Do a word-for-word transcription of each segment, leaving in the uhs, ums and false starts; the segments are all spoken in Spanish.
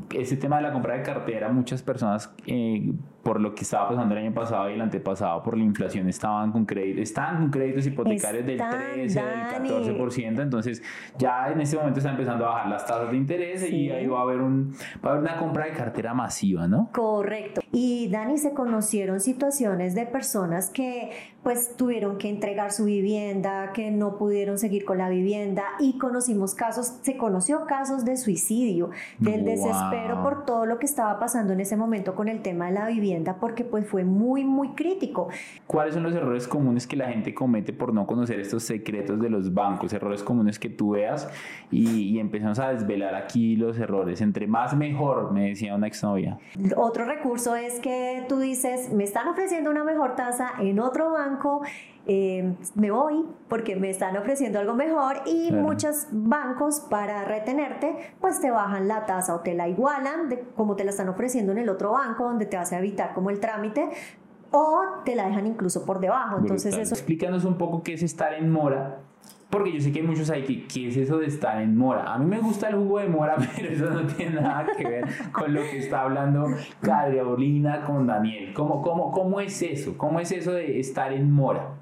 ese tema de la compra de cartera, muchas personas, eh, por lo que estaba pasando el año pasado y el antepasado, por la inflación, estaban con créditos, están con créditos hipotecarios están, del trece, Dani. Del catorce por ciento. Entonces, ya en este momento está empezando a bajar las tasas de interés, sí. Y ahí va a haber un, va a haber una compra de cartera masiva, ¿no? Correcto. Y Dani, se conocieron situaciones de personas que pues tuvieron que entregar su vivienda, que no pudieron seguir con la vivienda, y conocimos casos, se conoció casos de suicidio, del wow. desespero por todo lo que estaba pasando en ese momento con el tema de la vivienda, porque pues fue muy muy crítico. ¿Cuáles son los errores comunes que la gente comete por no conocer estos secretos de los bancos? Errores comunes que tú veas y, y empezamos a desvelar aquí los errores. Entre más mejor, me decía una exnovia. Otro recurso es que tú dices, me están ofreciendo una mejor tasa en otro banco, Eh, me voy porque me están ofreciendo algo mejor, y claro. muchos bancos, para retenerte, pues te bajan la tasa o te la igualan de como te la están ofreciendo en el otro banco, donde te vas a evitar como el trámite, o te la dejan incluso por debajo. Entonces eso... Explícanos un poco qué es estar en mora, porque yo sé que hay muchos ahí que ¿qué es eso de estar en mora? A mí me gusta el jugo de mora, pero eso no tiene nada que ver con lo que está hablando Carolina con Daniel. ¿Cómo, cómo, cómo es eso? ¿Cómo es eso de estar en mora?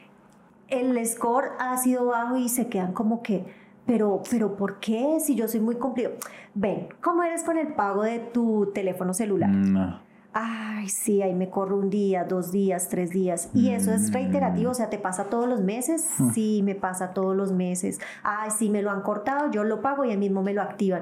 El score ha sido bajo y se quedan como que, pero, pero ¿por qué? Si yo soy muy cumplido. Ven, ¿cómo eres con el pago de tu teléfono celular? No. Ay, sí, ahí me corro un día, dos días, tres días. Y eso es reiterativo, o sea, ¿te pasa todos los meses? Sí, me pasa todos los meses. Ay, sí, me lo han cortado, yo lo pago y ahí mismo me lo activan.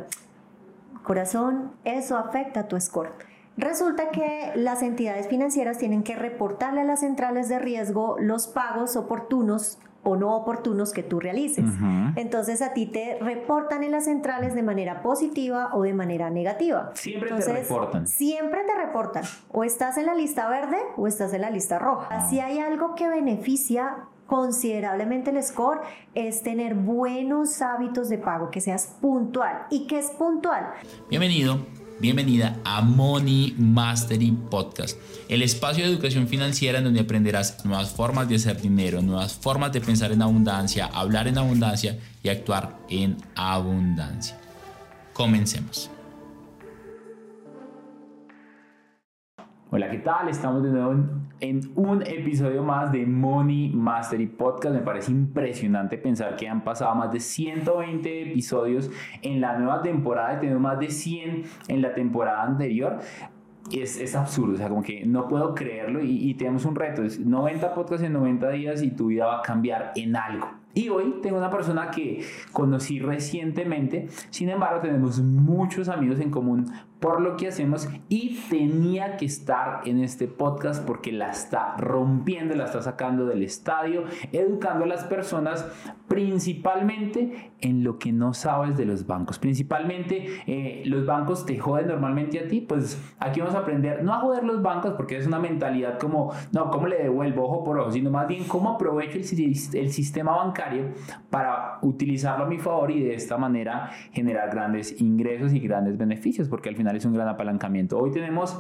Corazón, eso afecta a tu score. Resulta que las entidades financieras tienen que reportarle a las centrales de riesgo los pagos oportunos o no oportunos que tú realices. Uh-huh. Entonces a ti te reportan en las centrales de manera positiva o de manera negativa. Siempre Entonces, te reportan. Siempre te reportan. O estás en la lista verde o estás en la lista roja. Oh. Si hay algo que beneficia considerablemente el score, es tener buenos hábitos de pago, que seas puntual. ¿Y qué es puntual? Bienvenido. Bienvenida a Money Mastery Podcast, el espacio de educación financiera en donde aprenderás nuevas formas de hacer dinero, nuevas formas de pensar en abundancia, hablar en abundancia y actuar en abundancia. Comencemos. Hola, ¿qué tal? Estamos de nuevo en, en un episodio más de Money Mastery Podcast. Me parece impresionante pensar que han pasado más de ciento veinte episodios en la nueva temporada, y tenemos más de cien en la temporada anterior. Es, es absurdo, o sea, como que no puedo creerlo, y, y tenemos un reto, es noventa podcasts en noventa días y tu vida va a cambiar en algo. Y hoy tengo una persona que conocí recientemente, sin embargo tenemos muchos amigos en común por lo que hacemos, y tenía que estar en este podcast porque la está rompiendo, la está sacando del estadio, educando a las personas principalmente en lo que no sabes de los bancos. Principalmente eh, los bancos te joden normalmente a ti, pues aquí vamos a aprender no a joder los bancos, porque es una mentalidad como, no, ¿cómo le devuelvo ojo por ojo? Sino más bien cómo aprovecho el, el sistema bancario para utilizarlo a mi favor y de esta manera generar grandes ingresos y grandes beneficios, porque al final es un gran apalancamiento. Hoy tenemos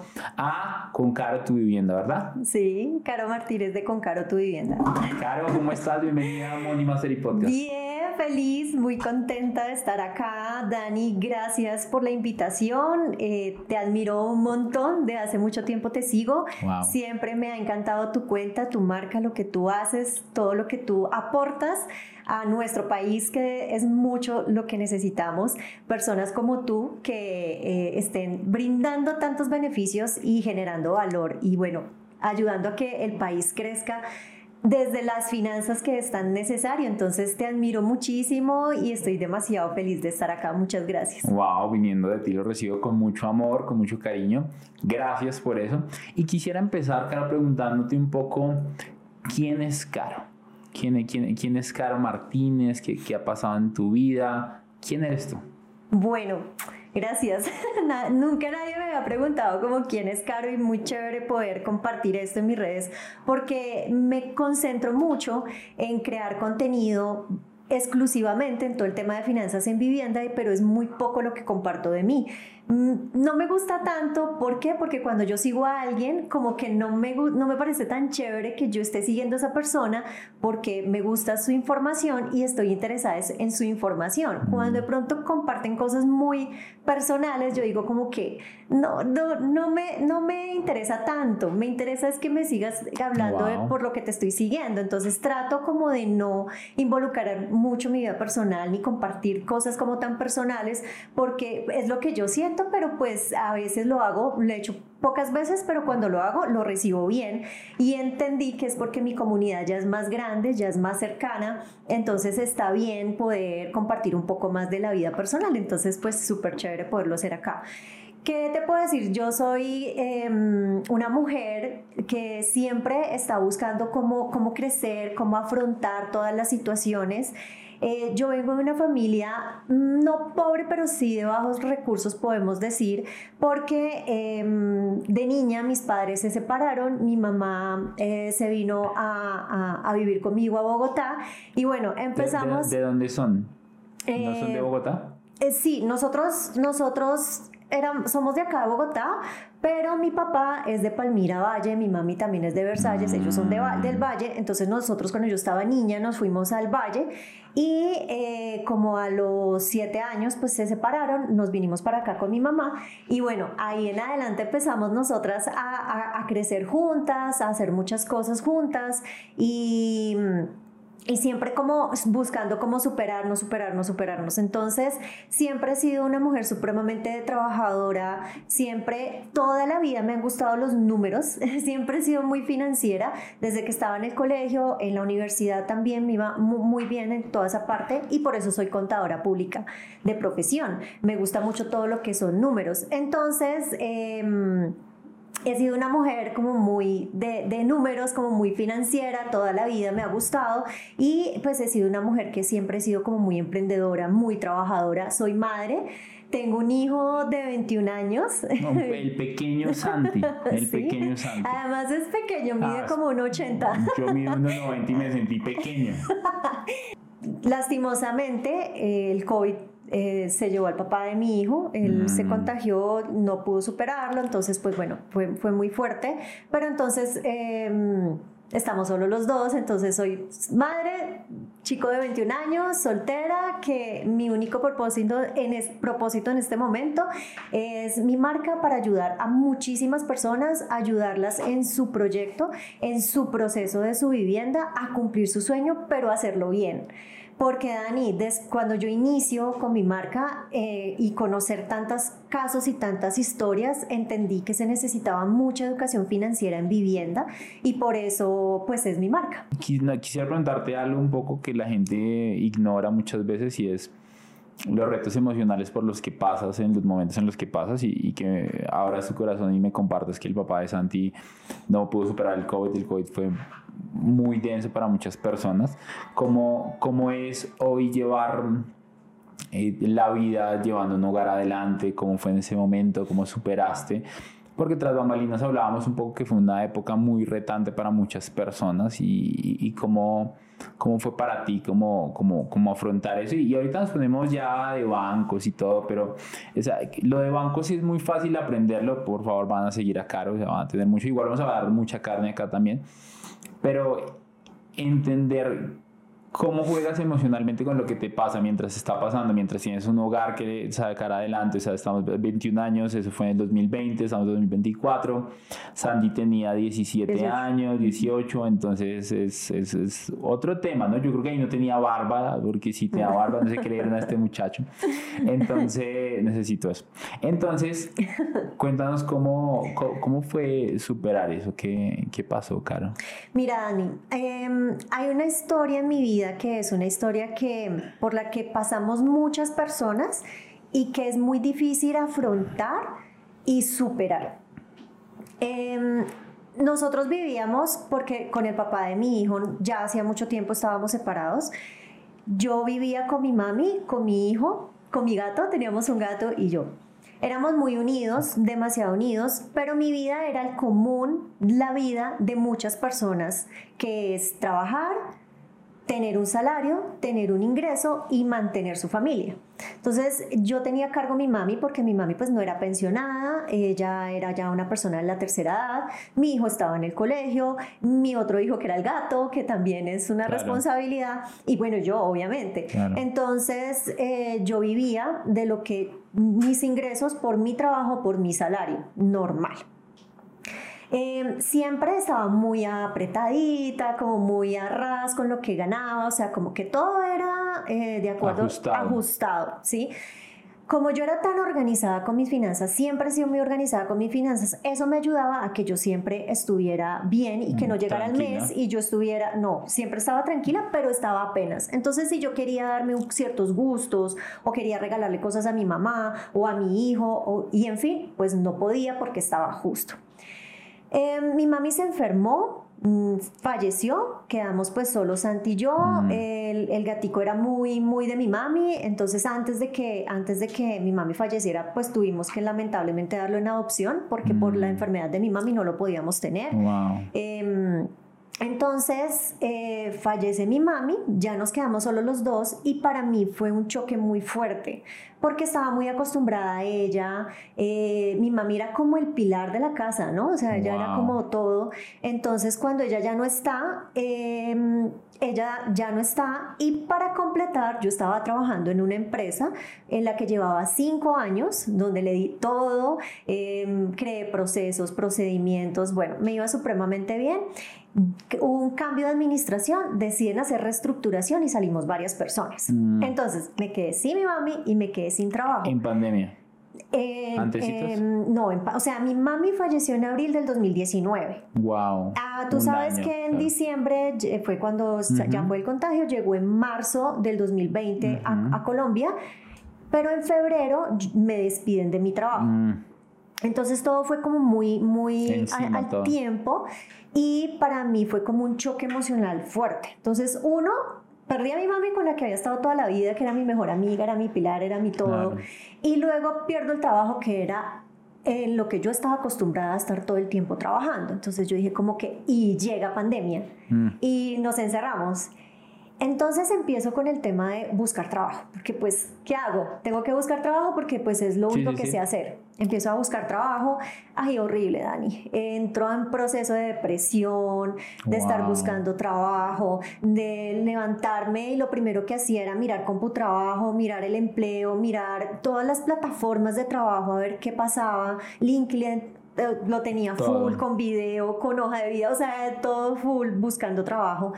a Concaro Tu Vivienda, ¿verdad? Sí, Caro Martínez de Concaro Tu Vivienda. Caro, ¿cómo estás? Bienvenida a Money Mastery Podcast. Bien, feliz, muy contenta de estar acá. Dani, gracias por la invitación. Eh, te admiro un montón, de hace mucho tiempo te sigo. Wow. Siempre me ha encantado tu cuenta, tu marca, lo que tú haces, todo lo que tú aportas a nuestro país, que es mucho lo que necesitamos, personas como tú que eh, estén brindando tantos beneficios y generando valor, y bueno, ayudando a que el país crezca desde las finanzas, que es tan necesario. Entonces te admiro muchísimo y estoy demasiado feliz de estar acá. Muchas gracias. Wow, viniendo de ti lo recibo con mucho amor, con mucho cariño. Gracias por eso. Y quisiera empezar, Caro, preguntándote un poco, ¿quién es Caro? ¿Quién, quién, quién es Caro Martínez? ¿Qué, ¿Qué ha pasado en tu vida? ¿Quién eres tú? Bueno, gracias. Nunca nadie me había preguntado como quién es Caro, y muy chévere poder compartir esto en mis redes, porque me concentro mucho en crear contenido exclusivamente en todo el tema de finanzas en vivienda, pero es muy poco lo que comparto de mí. No me gusta tanto, ¿por qué? Porque cuando yo sigo a alguien, como que no me, no me parece tan chévere que yo esté siguiendo a esa persona porque me gusta su información y estoy interesada en su información. Cuando de pronto comparten cosas muy personales, yo digo como que no, no, no, me, no me interesa tanto, me interesa es que me sigas hablando wow. de, por lo que te estoy siguiendo, entonces trato como de no involucrar mucho mi vida personal ni compartir cosas como tan personales porque es lo que yo siento, pero pues a veces lo hago, lo he hecho pocas veces, pero cuando lo hago lo recibo bien y entendí que es porque mi comunidad ya es más grande, ya es más cercana, entonces está bien poder compartir un poco más de la vida personal, entonces pues súper chévere poderlo hacer acá. ¿Qué te puedo decir? Yo soy eh, una mujer que siempre está buscando cómo, cómo crecer, cómo afrontar todas las situaciones. Eh, yo vengo de una familia no pobre, pero sí de bajos recursos, podemos decir, porque eh, de niña mis padres se separaron, mi mamá eh, se vino a, a, a vivir conmigo a Bogotá y bueno, empezamos... ¿De, de, de dónde son? Eh, ¿No son de Bogotá? Eh, sí, nosotros... nosotros Era, somos de acá de Bogotá, pero mi papá es de Palmira Valle, mi mami también es de Versalles, ellos son de, del Valle, entonces nosotros cuando yo estaba niña nos fuimos al Valle y eh, como a los siete años pues se separaron, nos vinimos para acá con mi mamá y bueno, ahí en adelante empezamos nosotras a, a, a crecer juntas, a hacer muchas cosas juntas y... Y siempre como buscando cómo superarnos, superarnos, superarnos. Entonces, siempre he sido una mujer supremamente trabajadora. Siempre, toda la vida me han gustado los números. Siempre he sido muy financiera. Desde que estaba en el colegio, en la universidad también me iba muy bien en toda esa parte. Y por eso soy contadora pública de profesión. Me gusta mucho todo lo que son números. Entonces... Eh, He sido una mujer como muy de, de números, como muy financiera, toda la vida me ha gustado y pues he sido una mujer que siempre he sido como muy emprendedora, muy trabajadora, soy madre, tengo un hijo de veintiún años. No, el pequeño Santi, el ¿Sí? pequeño Santi. Además es pequeño, mide ah, como un ochenta. Yo mido uno noventa y me sentí pequeña. Lastimosamente el COVID Eh, se llevó al papá de mi hijo, él mm. se contagió, no pudo superarlo, entonces pues bueno, fue, fue muy fuerte, pero entonces eh, estamos solo los dos, entonces soy madre, chico de veintiún años, soltera, que mi único propósito en, es, propósito en este momento es mi marca para ayudar a muchísimas personas, ayudarlas en su proyecto, en su proceso de su vivienda, a cumplir su sueño, pero hacerlo bien. Porque Dani, des, cuando yo inicio con mi marca eh, y conocer tantos casos y tantas historias, entendí que se necesitaba mucha educación financiera en vivienda y por eso pues es mi marca. Quisiera preguntarte algo un poco que la gente ignora muchas veces y es los retos emocionales por los que pasas en los momentos en los que pasas y, y que abras tu corazón y me compartas que el papá de Santi no pudo superar el COVID, el COVID fue muy denso para muchas personas. ¿Cómo, cómo es hoy llevar eh, la vida llevando un hogar adelante? ¿Cómo fue en ese momento? ¿Cómo superaste? Porque tras bambalinas hablábamos un poco que fue una época muy retante para muchas personas y, y, y cómo, cómo fue para ti, cómo, cómo, cómo afrontar eso. Y ahorita nos ponemos ya de bancos y todo, pero esa, lo de bancos sí es muy fácil aprenderlo. Por favor, van a seguir a Caro, o sea, van a tener mucho. Igual vamos a dar mucha carne acá también. Pero entender cómo juegas emocionalmente con lo que te pasa mientras está pasando, mientras tienes un hogar que sacar adelante. O sea, estamos veintiún años, eso fue en el dos mil veinte, estamos en dos mil veinticuatro. Sandy tenía diecisiete años, dieciocho, entonces es, es, es otro tema, ¿no? Yo creo que ahí no tenía barba, porque si tenía barba no sé qué le dieron a este muchacho. Entonces, necesito eso. Entonces, cuéntanos cómo, cómo, cómo fue superar eso, qué, qué pasó, Caro. Mira, Dani, eh, hay una historia en mi vida que es una historia que, por la que pasamos muchas personas y que es muy difícil afrontar y superar. Eh, nosotros vivíamos, porque con el papá de mi hijo ya hacía mucho tiempo estábamos separados. Yo vivía con mi mami, con mi hijo, con mi gato, teníamos un gato y yo. Éramos muy unidos, demasiado unidos, pero mi vida era el común, la vida de muchas personas, que es trabajar, tener un salario, tener un ingreso y mantener su familia. Entonces yo tenía a cargo a mi mami porque mi mami pues no era pensionada, ella era ya una persona de la tercera edad, mi hijo estaba en el colegio, mi otro hijo que era el gato, que también es una claro. responsabilidad, y bueno, yo obviamente. Claro. Entonces eh, yo vivía de lo que mis ingresos por mi trabajo, por mi salario normal. Eh, siempre estaba muy apretadita, como muy a ras con lo que ganaba, o sea, como que todo era eh, de acuerdo, ajustado. ajustado, ¿sí? Como yo era tan organizada con mis finanzas, siempre he sido muy organizada con mis finanzas, eso me ayudaba a que yo siempre estuviera bien y que no llegara tranquila. El mes y yo estuviera, no, siempre estaba tranquila, pero estaba apenas. Entonces, si yo quería darme un, ciertos gustos o quería regalarle cosas a mi mamá o a mi hijo, o, y en fin, pues no podía porque estaba justo. Eh, mi mami se enfermó, mmm, falleció, quedamos pues solo Santi y yo, mm. el, el gatico era muy, muy de mi mami, entonces antes de, que, antes de que mi mami falleciera, pues tuvimos que lamentablemente darlo en adopción, porque mm. por la enfermedad de mi mami no lo podíamos tener. Wow. Eh, Entonces eh, fallece mi mami, ya nos quedamos solo los dos y para mí fue un choque muy fuerte porque estaba muy acostumbrada a ella, eh, mi mami era como el pilar de la casa, ¿no? O sea, ella wow. era como todo. Entonces cuando ella ya no está, eh, ella ya no está y para completar yo estaba trabajando en una empresa en la que llevaba cinco años, donde le di todo, eh, creé procesos, procedimientos, bueno, me iba supremamente bien. Hubo un cambio de administración, deciden hacer reestructuración y salimos varias personas. Mm. Entonces me quedé sin mi mami y me quedé sin trabajo. ¿En pandemia? Eh, eh, no, en, o sea, mi mami falleció en abril del dos mil diecinueve. Wow. Ah, tú sabes año, que en claro. diciembre fue cuando uh-huh. ya fue el contagio, llegó en marzo del dos mil veinte uh-huh. a, a Colombia, pero en febrero me despiden de mi trabajo. Mm. Entonces todo fue como muy, muy a, al todo. tiempo y para mí fue como un choque emocional fuerte. Entonces uno, perdí a mi mami con la que había estado toda la vida, que era mi mejor amiga, era mi pilar, era mi todo. Claro. Y luego pierdo el trabajo que era en lo que yo estaba acostumbrada a estar todo el tiempo trabajando. Entonces yo dije como que, y llega pandemia mm. y nos encerramos. Entonces empiezo con el tema de buscar trabajo, porque pues, ¿qué hago? Tengo que buscar trabajo porque pues es lo único sí, sí, que sí. sé hacer. Empiezo a buscar trabajo, ay, horrible, Dani. Entro en proceso de depresión, de wow. estar buscando trabajo, de levantarme y lo primero que hacía era mirar CompuTrabajo, mirar el empleo, mirar todas las plataformas de trabajo, a ver qué pasaba, LinkedIn, lo tenía todo. Full, con video, con hoja de vida, o sea, todo full, buscando trabajo.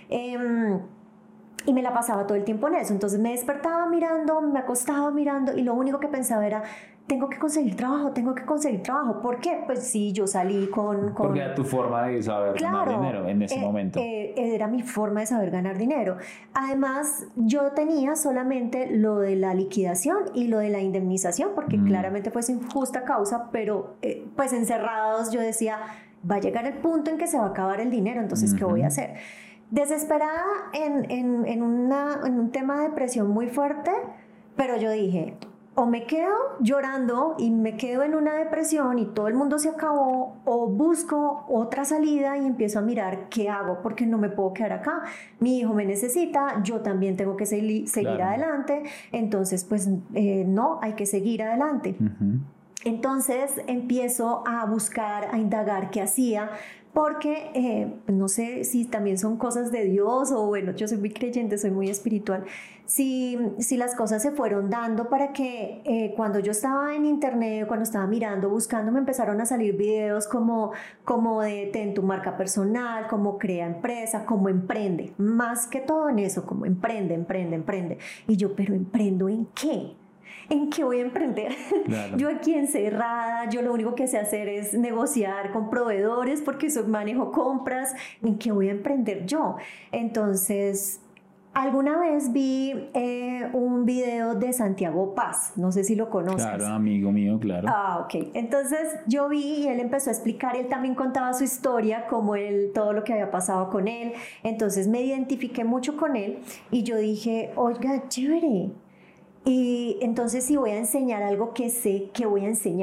Eh, Y me la pasaba todo el tiempo en eso. Entonces me despertaba mirando, me acostaba mirando y lo único que pensaba era, tengo que conseguir trabajo, tengo que conseguir trabajo. ¿Por qué? Pues sí, yo salí con... con... Porque era tu forma de saber claro, ganar dinero en ese eh, momento. Eh, era mi forma de saber ganar dinero. Además, yo tenía solamente lo de la liquidación y lo de la indemnización, porque mm. claramente fue sin justa causa, pero eh, pues encerrados yo decía, va a llegar el punto en que se va a acabar el dinero, entonces, mm-hmm. ¿qué voy a hacer? Desesperada en, en, en, una, en un tema de depresión muy fuerte, pero yo dije, o me quedo llorando y me quedo en una depresión y todo el mundo se acabó, o busco otra salida y empiezo a mirar qué hago, porque no me puedo quedar acá. Mi hijo me necesita, yo también tengo que seguir, seguir claro. adelante, entonces pues eh, no, hay que seguir adelante. Uh-huh. Entonces empiezo a buscar, a indagar qué hacía, porque eh, no sé si también son cosas de Dios o bueno, yo soy muy creyente, soy muy espiritual, si, si las cosas se fueron dando para que eh, cuando yo estaba en internet, cuando estaba mirando, buscando, me empezaron a salir videos como, como de ten tu marca personal, como crea empresa, como emprende, más que todo en eso, como emprende, emprende, emprende. Y yo, ¿pero emprendo en qué? ¿En qué voy a emprender? Claro. Yo aquí encerrada, yo lo único que sé hacer es negociar con proveedores porque soy, manejo compras. ¿En qué voy a emprender yo? Entonces, alguna vez vi eh, un video de Santiago Paz, no sé si lo conoces. Claro, amigo mío, claro. Ah, ok. Entonces yo vi y él empezó a explicar, él también contaba su historia, como él, todo lo que había pasado con él. Entonces me identifiqué mucho con él y yo dije, oiga, chévere. Y entonces si voy a enseñar algo que sé que voy a enseñar,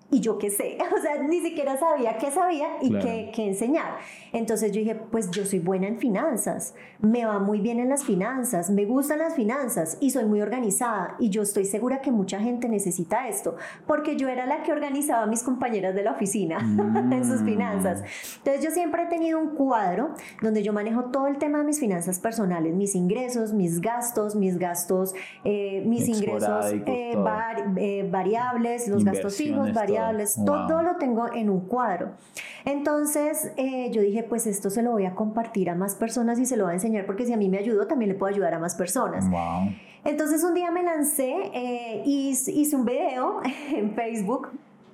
y yo qué sé, o sea, ni siquiera sabía qué sabía y Claro. qué, qué enseñar. Entonces yo dije, pues yo soy buena en finanzas, me va muy bien en las finanzas, me gustan las finanzas y soy muy organizada y yo estoy segura que mucha gente necesita esto, porque yo era la que organizaba a mis compañeras de la oficina Mm. en sus finanzas. Entonces yo siempre he tenido un cuadro donde yo manejo todo el tema de mis finanzas personales, mis ingresos, mis gastos, mis gastos, eh, mis ingresos Esporádicos, eh, todo. var- eh, variables, los gastos fijos, Inversiones, variables, todo. todo Wow. lo tengo en un cuadro. Entonces eh, yo dije, pues esto se lo voy a compartir a más personas y se lo voy a enseñar porque si a mí me ayudó, también le puedo ayudar a más personas. Wow. Entonces un día me lancé eh, y hice un video en Facebook,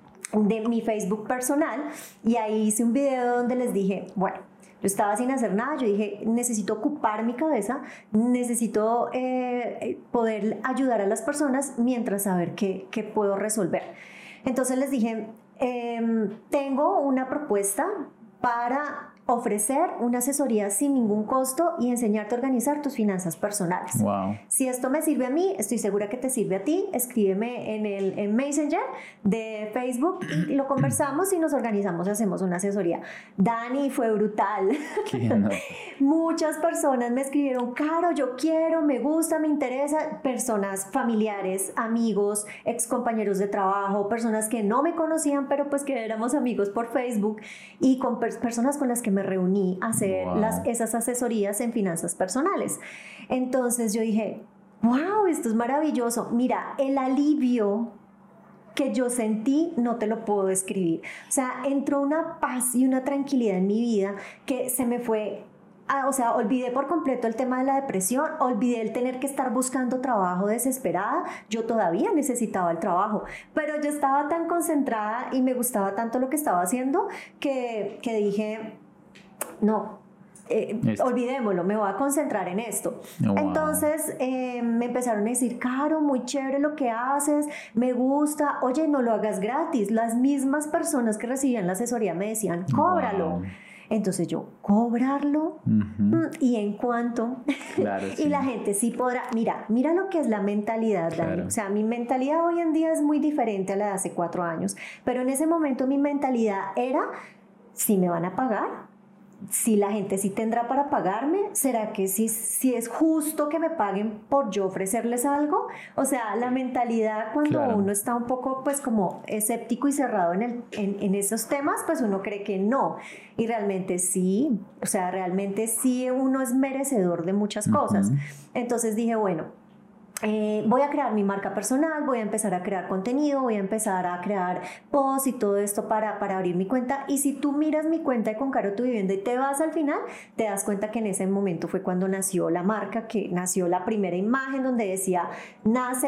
de mi Facebook personal, y ahí hice un video donde les dije, bueno, yo estaba sin hacer nada, yo dije, necesito ocupar mi cabeza, necesito eh, poder ayudar a las personas mientras saber qué, qué puedo resolver. Entonces les dije, eh, tengo una propuesta para ofrecer una asesoría sin ningún costo y enseñarte a organizar tus finanzas personales. Wow. Si esto me sirve a mí, estoy segura que te sirve a ti. Escríbeme en el en Messenger de Facebook y lo conversamos y nos organizamos, hacemos una asesoría. Dani, fue brutal. Qué no. Muchas personas me escribieron, Caro, yo quiero, me gusta, me interesa. Personas familiares, amigos, ex compañeros de trabajo, personas que no me conocían, pero pues que éramos amigos por Facebook y con per- personas con las que me reuní a hacer Wow. las, esas asesorías en finanzas personales. Entonces yo dije, wow, esto es maravilloso. Mira, el alivio que yo sentí no te lo puedo describir. O sea, entró una paz y una tranquilidad en mi vida que se me fue. Ah, o sea, olvidé por completo el tema de la depresión, olvidé el tener que estar buscando trabajo desesperada. Yo todavía necesitaba el trabajo, pero yo estaba tan concentrada y me gustaba tanto lo que estaba haciendo que, que dije, no, eh, Esto. olvidémoslo, me voy a concentrar en esto. Oh, wow. Entonces eh, me empezaron a decir, Caro, muy chévere lo que haces, me gusta, oye, no lo hagas gratis. Las mismas personas que recibían la asesoría me decían, cóbralo. Wow. Entonces yo, ¿cobrarlo? Ujú. ¿Y en cuánto? Claro, Y sí. la gente sí podrá, mira, mira lo que es la mentalidad, Dani. Claro. O sea, mi mentalidad hoy en día es muy diferente a la de hace cuatro años, pero en ese momento mi mentalidad era, si me van a pagar, si la gente sí tendrá para pagarme, ¿será que sí, sí es justo que me paguen por yo ofrecerles algo? O sea, la mentalidad cuando Claro. uno está un poco pues como escéptico y cerrado en, el, en, en esos temas, pues uno cree que no. Y realmente sí, o sea, realmente sí uno es merecedor de muchas cosas. Ujú. Entonces dije, bueno, Eh, voy a crear mi marca personal, voy a empezar a crear contenido, voy a empezar a crear posts y todo esto para, para abrir mi cuenta. Y si tú miras mi cuenta de Con Caro Tu Vivienda y te vas al final, te das cuenta que en ese momento fue cuando nació la marca, que nació la primera imagen donde decía, nace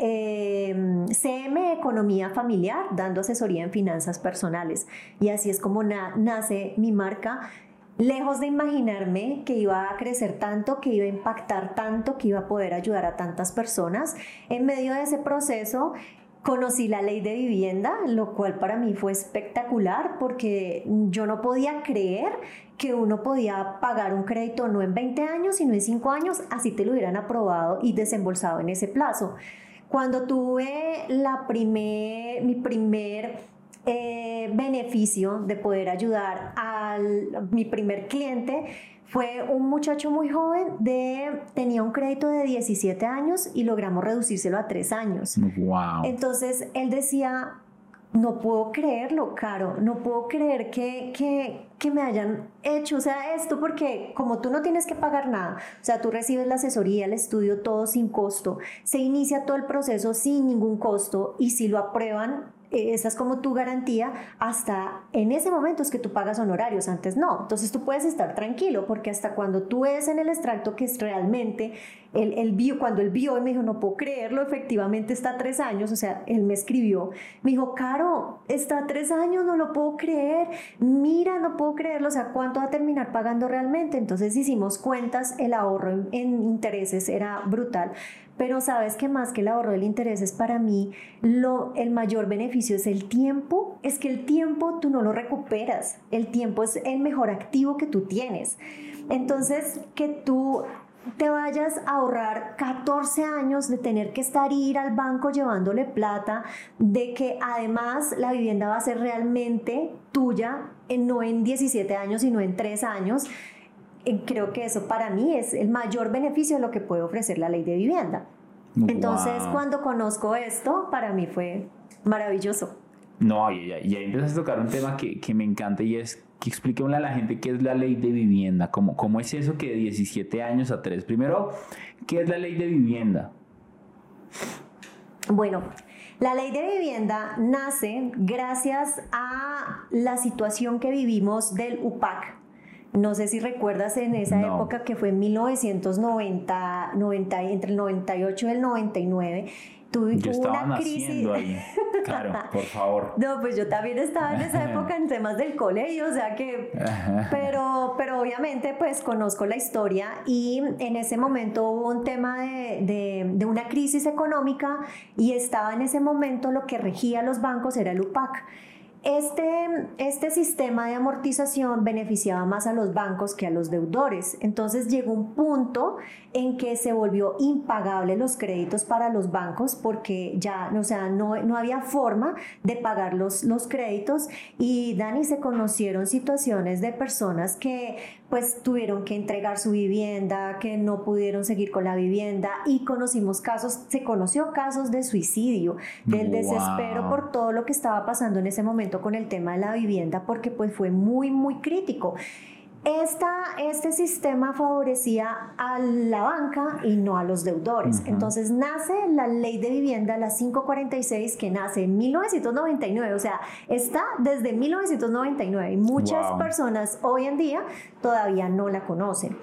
eh, C M Economía Familiar, dando asesoría en finanzas personales. Y así es como na- nace mi marca. Lejos de imaginarme que iba a crecer tanto, que iba a impactar tanto, que iba a poder ayudar a tantas personas, en medio de ese proceso conocí la ley de vivienda, lo cual para mí fue espectacular porque yo no podía creer que uno podía pagar un crédito no en veinte años, sino en cinco años, así te lo hubieran aprobado y desembolsado en ese plazo. Cuando tuve la primer, mi primer Eh, beneficio de poder ayudar a mi primer cliente, fue un muchacho muy joven, de, tenía un crédito de diecisiete años y logramos reducírselo a tres años. Wow. Entonces él decía, no puedo creerlo, Caro, no puedo creer que, que, que me hayan hecho, o sea, esto, porque como tú no tienes que pagar nada, o sea, tú recibes la asesoría, el estudio, todo sin costo, se inicia todo el proceso sin ningún costo y si lo aprueban, esa es como tu garantía, hasta en ese momento es que tú pagas honorarios, antes no. Entonces tú puedes estar tranquilo porque hasta cuando tú ves en el extracto que es realmente, él, él vio, cuando él vio y me dijo, no puedo creerlo, efectivamente está a tres años, o sea, él me escribió, me dijo, Caro, está a tres años, no lo puedo creer, mira, no puedo creerlo, o sea, ¿cuánto va a terminar pagando realmente? Entonces hicimos cuentas, el ahorro en, en intereses era brutal. Pero sabes que más que el ahorro del interés es para mí, lo, el mayor beneficio es el tiempo. Es que el tiempo tú no lo recuperas. El tiempo es el mejor activo que tú tienes. Entonces, que tú te vayas a ahorrar catorce años de tener que estar ir al banco llevándole plata, de que además la vivienda va a ser realmente tuya, no en diecisiete años, sino en tres años. Creo que eso para mí es el mayor beneficio de lo que puede ofrecer la ley de vivienda. Entonces, wow. Cuando conozco esto, para mí fue maravilloso. No, y, y ahí empiezas a tocar un tema que, que me encanta, y es que expliquémosle a la gente qué es la ley de vivienda, cómo, cómo es eso que de diecisiete años a tres. Primero, ¿qué es la ley de vivienda? Bueno, la ley de vivienda nace gracias a la situación que vivimos del U P A C. No sé si recuerdas en esa no. época que fue en mil novecientos noventa, noventa, entre el noventa y ocho y el noventa y nueve. Tuve yo estaba una naciendo crisis. Ahí. Claro, por favor. No, pues yo también estaba en esa época en temas del colegio, o sea que... Pero, pero obviamente pues conozco la historia, y en ese momento hubo un tema de, de, de una crisis económica, y estaba en ese momento lo que regía a los bancos era el U P A C. Este, este sistema de amortización beneficiaba más a los bancos que a los deudores. Entonces llegó un punto en que se volvió impagable los créditos para los bancos, porque ya, o sea, no, no había forma de pagar los, los créditos. Y Dani, se conocieron situaciones de personas que pues tuvieron que entregar su vivienda, que no pudieron seguir con la vivienda, y conocimos casos, se conoció casos de suicidio, del wow. desespero por todo lo que estaba pasando en ese momento con el tema de la vivienda, porque pues fue muy muy crítico. Esta, este sistema favorecía a la banca y no a los deudores. Uh-huh. Entonces nace la ley de vivienda, la quinientos cuarenta y seis, que nace en mil novecientos noventa y nueve, o sea, está desde mil novecientos noventa y nueve, y muchas wow. personas hoy en día todavía no la conocen.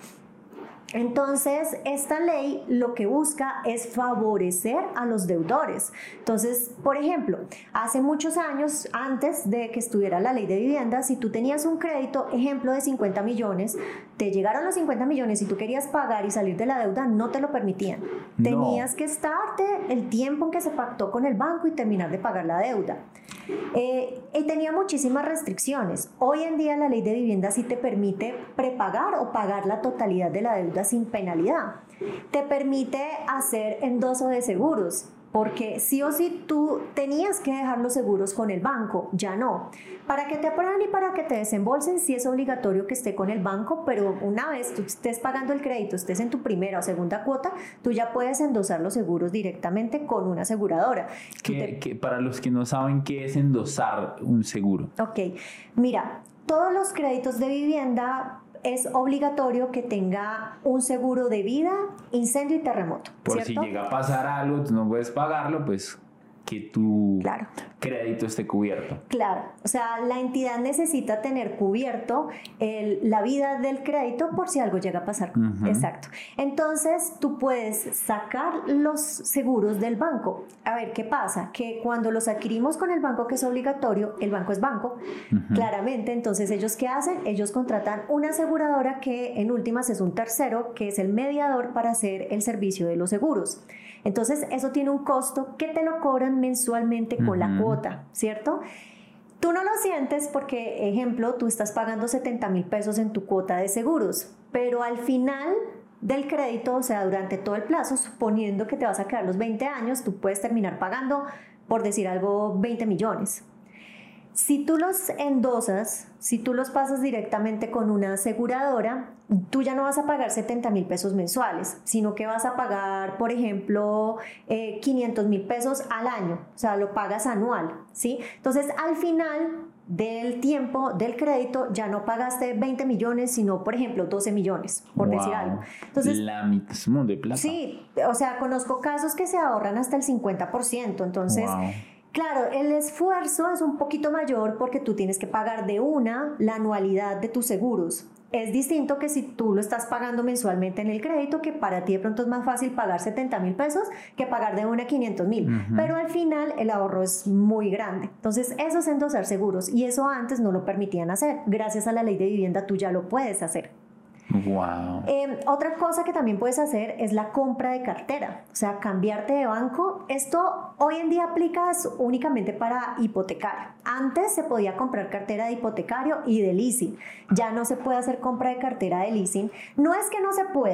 Entonces, esta ley lo que busca es favorecer a los deudores. Entonces, por ejemplo, hace muchos años, antes de que estuviera la ley de vivienda, si tú tenías un crédito, ejemplo, de cincuenta millones, te llegaron los cincuenta millones y tú querías pagar y salir de la deuda, no te lo permitían. No. Tenías que estarte el tiempo en que se pactó con el banco y terminar de pagar la deuda. Eh, y tenía muchísimas restricciones. Hoy en día la ley de vivienda sí te permite prepagar o pagar la totalidad de la deuda sin penalidad. Te permite hacer endoso de seguros, porque sí o sí tú tenías que dejar los seguros con el banco, ya no. Para que te aprueben y para que te desembolsen, sí es obligatorio que esté con el banco, pero una vez tú estés pagando el crédito, estés en tu primera o segunda cuota, tú ya puedes endosar los seguros directamente con una aseguradora. ¿Qué, te... qué, para los que no saben qué es endosar un seguro? Ok, mira, todos los créditos de vivienda es obligatorio que tenga un seguro de vida, incendio y terremoto. Por ¿cierto? si llega a pasar algo, tú no puedes pagarlo, pues que tu claro. crédito esté cubierto. Claro, o sea, la entidad necesita tener cubierto el, la vida del crédito por si algo llega a pasar. Uh-huh. Exacto. Entonces, tú puedes sacar los seguros del banco. A ver, ¿qué pasa? Que cuando los adquirimos con el banco, que es obligatorio, el banco es banco, uh-huh. claramente. Entonces, ¿ellos qué hacen? Ellos contratan una aseguradora que en últimas es un tercero, que es el mediador para hacer el servicio de los seguros. Entonces, eso tiene un costo que te lo cobran mensualmente con uh-huh. la cuota, ¿cierto? Tú no lo sientes porque, ejemplo, tú estás pagando setenta mil pesos en tu cuota de seguros, pero al final del crédito, o sea, durante todo el plazo, suponiendo que te vas a quedar los veinte años, tú puedes terminar pagando, por decir algo, veinte millones. Si tú los endosas, si tú los pasas directamente con una aseguradora, tú ya no vas a pagar setenta mil pesos mensuales, sino que vas a pagar, por ejemplo, eh, quinientos mil pesos al año, o sea, lo pagas anual, ¿sí? Entonces, al final del tiempo del crédito ya no pagaste veinte millones, sino, por ejemplo, doce millones, por wow. decir algo. Entonces, la mitad de plata. Sí, o sea, conozco casos que se ahorran hasta el cincuenta por ciento, entonces... Wow. Claro, el esfuerzo es un poquito mayor porque tú tienes que pagar de una la anualidad de tus seguros. Es distinto que si tú lo estás pagando mensualmente en el crédito, que para ti de pronto es más fácil pagar setenta mil pesos que pagar de una quinientos mil. Uh-huh. Pero al final el ahorro es muy grande. Entonces eso es endosar seguros, y eso antes no lo permitían hacer. Gracias a la ley de vivienda tú ya lo puedes hacer. Wow. Eh, otra cosa que también puedes hacer es la compra de cartera, o sea, cambiarte de banco. Esto hoy en día aplica únicamente para hipotecario. Antes se podía comprar cartera de hipotecario y de leasing. Ya no se puede hacer compra de cartera de leasing. No es que no se pueda,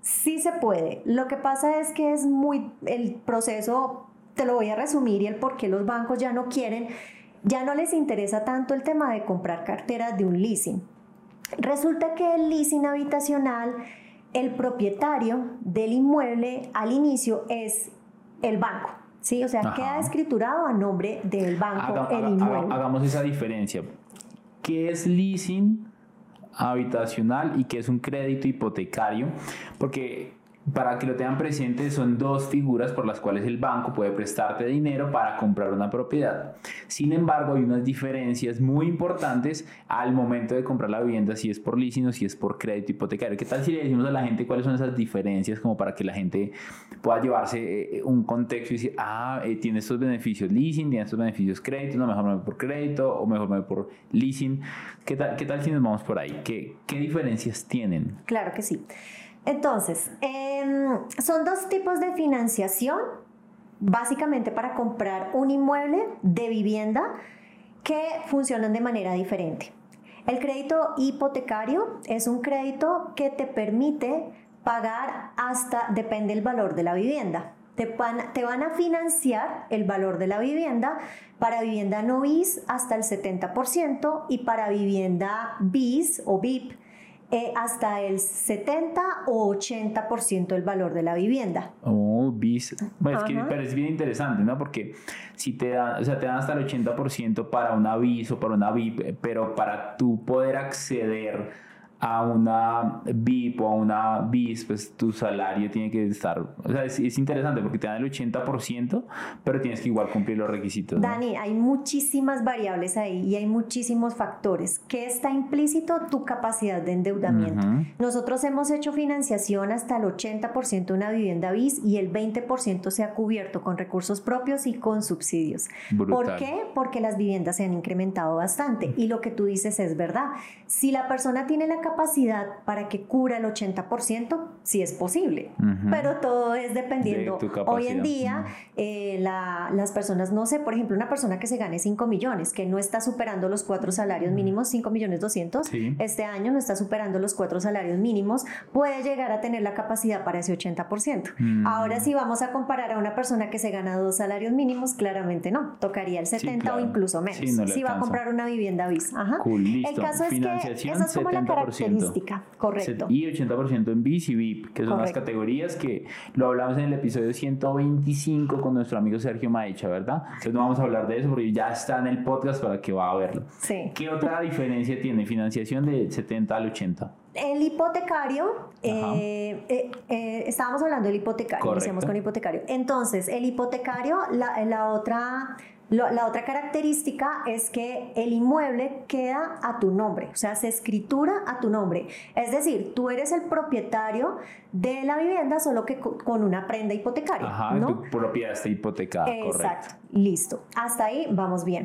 Sí se puede. Lo que pasa es que es muy, el proceso, te lo voy a resumir, y el por qué los bancos ya no quieren, ya no les interesa tanto el tema de comprar carteras de un leasing. Resulta que el leasing habitacional, el propietario del inmueble al inicio es el banco, ¿sí? O sea, Ajá. queda escriturado a nombre del banco haga, el haga, inmueble. Hagamos esa diferencia. ¿Qué es leasing habitacional y qué es un crédito hipotecario? Porque para que lo tengan presente, son dos figuras por las cuales el banco puede prestarte dinero para comprar una propiedad. Sin embargo, hay unas diferencias muy importantes al momento de comprar la vivienda, si es por leasing o si es por crédito hipotecario. ¿Qué tal si le decimos a la gente cuáles son esas diferencias, como para que la gente pueda llevarse un contexto y decir, ah, eh, tiene estos beneficios leasing, tiene estos beneficios crédito, no, mejor me voy por crédito o mejor me voy por leasing? ¿Qué tal, qué tal si nos vamos por ahí? ¿Qué, qué diferencias tienen? Claro que sí. Entonces, eh, son dos tipos de financiación, básicamente para comprar un inmueble de vivienda, que funcionan de manera diferente. El crédito hipotecario es un crédito que te permite pagar hasta, depende del valor de la vivienda. Te van, te van a financiar el valor de la vivienda para vivienda no bis hasta el setenta por ciento y para vivienda bis o V I P Eh, hasta el setenta o ochenta por ciento del valor de la vivienda. Oh, bis. Bueno, es que, pero es bien interesante, ¿no? Porque si te dan, o sea, te dan hasta el ochenta por ciento para una bis o para una V I P, pero para tú poder acceder a una V I P o a una bis, pues tu salario tiene que estar, o sea, es, es interesante porque te dan el ochenta por ciento, pero tienes que igual cumplir los requisitos, ¿no? Dani, hay muchísimas variables ahí y hay muchísimos factores. ¿Qué está implícito? Tu capacidad de endeudamiento. Uh-huh. Nosotros hemos hecho financiación hasta el ochenta por ciento de una vivienda bis y el veinte por ciento se ha cubierto con recursos propios y con subsidios. Brutal. ¿Por qué? Porque las viviendas se han incrementado bastante y lo que tú dices es verdad. Si la persona tiene la capacidad capacidad para que cubra el ochenta por ciento, sí es posible, uh-huh. pero todo es dependiendo. De Hoy en día, uh-huh. eh, la, las personas, no sé, por ejemplo, una persona que se gane cinco millones, que no está superando los cuatro salarios mínimos, cinco millones doscientos, sí. este año no está superando los cuatro salarios mínimos, puede llegar a tener la capacidad para ese ochenta por ciento. Uh-huh. Ahora, si vamos a comparar a una persona que se gana dos salarios mínimos, claramente no, tocaría el setenta sí, claro. o incluso menos. Sí, no si va a comprar una vivienda bis. Ajá. Cool, listo. El caso es que esa es como la característica. Correcto. Y ochenta por ciento en bis y V I P, que son Correcto. Las categorías que lo hablamos en el episodio ciento veinticinco con nuestro amigo Sergio Maecha, ¿verdad? Entonces no vamos a hablar de eso porque ya está en el podcast para que va a verlo. Sí. ¿Qué otra diferencia tiene financiación del setenta al ochenta? El hipotecario, eh, eh, eh, estábamos hablando del hipotecario, Correcto. Iniciamos con el hipotecario. Entonces, el hipotecario, la, la otra... La otra característica es que el inmueble queda a tu nombre, o sea, se escritura a tu nombre. Es decir, tú eres el propietario de la vivienda, solo que con una prenda hipotecaria. Ajá, ¿no? Tu propiedad está hipotecada, Exacto, correcto. Listo. Hasta ahí vamos bien.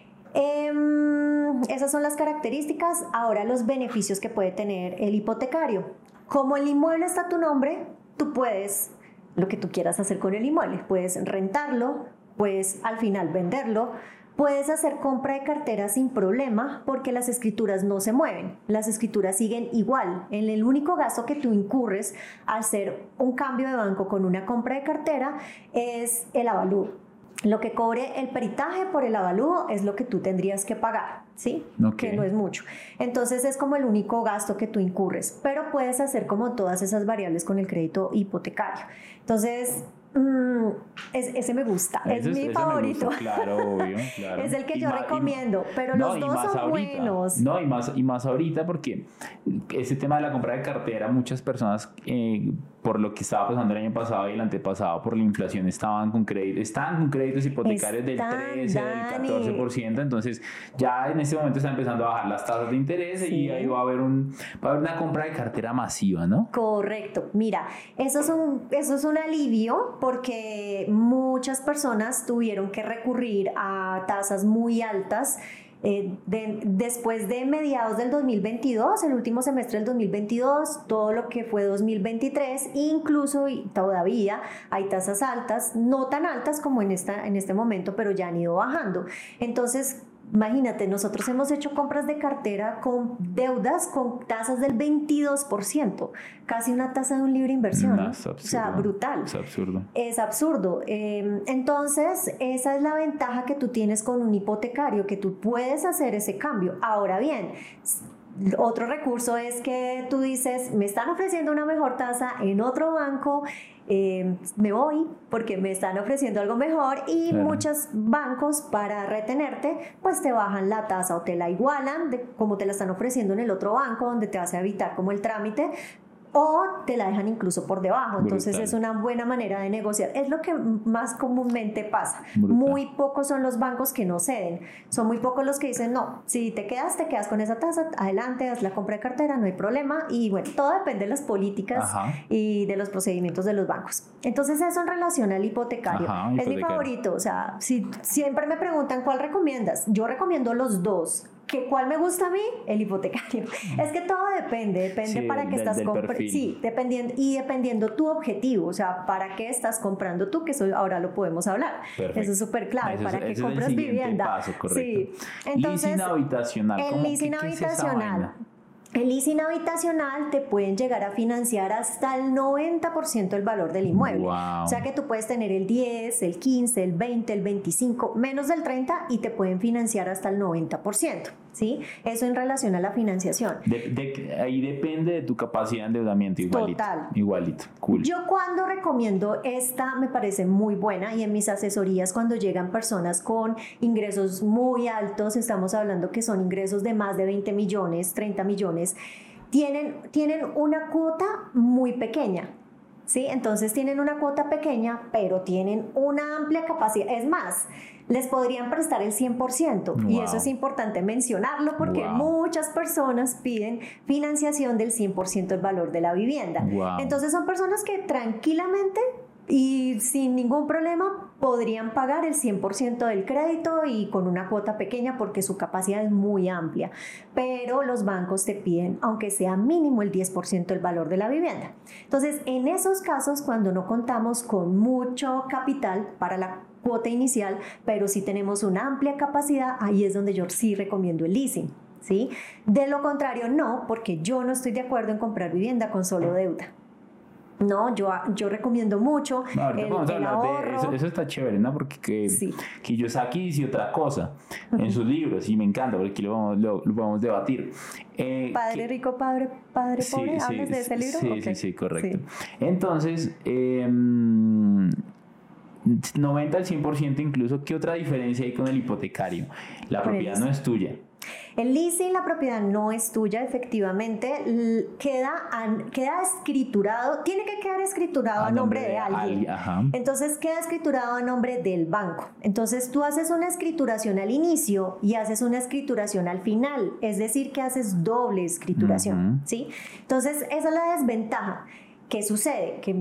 Eh, esas son las características. Ahora, los beneficios que puede tener el hipotecario. Como el inmueble está a tu nombre, tú puedes, lo que tú quieras hacer con el inmueble, puedes rentarlo, puedes al final venderlo, puedes hacer compra de cartera sin problema porque las escrituras no se mueven, las escrituras siguen igual. En el único gasto que tú incurres al hacer un cambio de banco con una compra de cartera es el avalúo. Lo que cobre el peritaje por el avalúo es lo que tú tendrías que pagar, ¿sí? Okay. Que no es mucho. Entonces es como el único gasto que tú incurres, pero puedes hacer como todas esas variables con el crédito hipotecario. Entonces, Mm, es, ese me gusta, ese es mi favorito. Gusta, claro, obvio, claro. Es el que y yo ma, recomiendo, y, pero no, los dos son ahorita, buenos. No, y más, y más ahorita porque ese tema de la compra de cartera, muchas personas, eh, por lo que estaba pasando el año pasado y el antepasado, por la inflación, estaban con créditos, estaban con créditos hipotecarios Están, del trece, Dani. del catorce por ciento, entonces ya en este momento están empezando a bajar las tasas de interés sí. y ahí va a haber un, va a haber una compra de cartera masiva, ¿no? Correcto. Mira, eso es un, eso es un alivio porque muchas personas tuvieron que recurrir a tasas muy altas eh, de, después de mediados del dos mil veintidós, el último semestre del dos mil veintidós, todo lo que fue dos mil veintitrés, incluso y todavía hay tasas altas, no tan altas como en, esta, en este momento, pero ya han ido bajando. Entonces, Imagínate, nosotros hemos hecho compras de cartera con deudas con tasas del veintidós por ciento, casi una tasa de un libre inversión. No, es absurdo. O sea, brutal. Es absurdo. Es absurdo. Eh, entonces, esa es la ventaja que tú tienes con un hipotecario, que tú puedes hacer ese cambio. Ahora bien, otro recurso es que tú dices, me están ofreciendo una mejor tasa en otro banco, eh, me voy porque me están ofreciendo algo mejor, y claro, muchos bancos para retenerte pues te bajan la tasa o te la igualan de como te la están ofreciendo en el otro banco, donde te vas a evitar como el trámite, o te la dejan incluso por debajo. Entonces brutal, es una buena manera de negociar. Es lo que más comúnmente pasa. Brutal. Muy pocos son los bancos que no ceden. Son muy pocos los que dicen, no, si te quedas, te quedas con esa tasa, adelante, haz la compra de cartera, no hay problema. Y bueno, todo depende de las políticas, ajá, y de los procedimientos de los bancos. Entonces eso en relación al hipotecario. Ajá, es hipotecario. Mi favorito. O sea, si siempre me preguntan cuál recomiendas, yo recomiendo los dos. ¿Que ¿Cuál me gusta a mí? El hipotecario. Es que todo depende, depende sí, para qué estás comprando. Sí, dependiendo, y dependiendo tu objetivo, o sea, para qué estás comprando tú, que eso ahora lo podemos hablar. Perfecto. Eso es súper clave, eso, para qué compras es vivienda. Paso, sí. Entonces, leasing habitacional. El leasing habitacional. El leasing habitacional te pueden llegar a financiar hasta el noventa por ciento del valor del inmueble. Wow. O sea que tú puedes tener el diez, el quince, el veinte, el veinticinco, menos del treinta, y te pueden financiar hasta el noventa por ciento. ¿Sí? Eso en relación a la financiación. De, de, ahí depende de tu capacidad de endeudamiento, igualito. Total. Igualito, cool. Yo cuando recomiendo esta me parece muy buena, y en mis asesorías cuando llegan personas con ingresos muy altos, estamos hablando que son ingresos de más de veinte millones, treinta millones, tienen, tienen una cuota muy pequeña. ¿Sí? Entonces tienen una cuota pequeña, pero tienen una amplia capacidad. Es más, les podrían prestar el cien por ciento. Wow. Y eso es importante mencionarlo, porque wow, muchas personas piden financiación del cien por ciento del valor de la vivienda. Wow. Entonces son personas que tranquilamente y sin ningún problema podrían pagar el cien por ciento del crédito y con una cuota pequeña, porque su capacidad es muy amplia. Pero los bancos te piden, aunque sea mínimo, el diez por ciento del valor de la vivienda. Entonces, en esos casos, cuando no contamos con mucho capital para la cuota inicial, pero sí tenemos una amplia capacidad, ahí es donde yo sí recomiendo el leasing, ¿sí? De lo contrario, no, porque yo no estoy de acuerdo en comprar vivienda con solo deuda. No, yo, yo recomiendo mucho no, el, vamos a el hablar ahorro. De eso, eso está chévere, ¿no? Porque que, sí, Kiyosaki dice otra cosa en sus libros, y me encanta, porque aquí lo vamos, lo, lo vamos a debatir. Eh, Padre que, rico, padre, padre sí, pobre, sí, ¿hablas de ese libro? Sí, okay. sí, sí, correcto. Sí. Entonces, eh, noventa al cien por ciento incluso. ¿Qué otra diferencia hay con el hipotecario? La con propiedad no es tuya. El leasing, la propiedad no es tuya, efectivamente, queda, queda escriturado, tiene que quedar escriturado a, a nombre, nombre de alguien. Al, Entonces queda escriturado a nombre del banco. Entonces tú haces una escrituración al inicio y haces una escrituración al final, es decir, que haces doble escrituración, uh-huh. ¿sí? Entonces esa es la desventaja. ¿Qué sucede? Que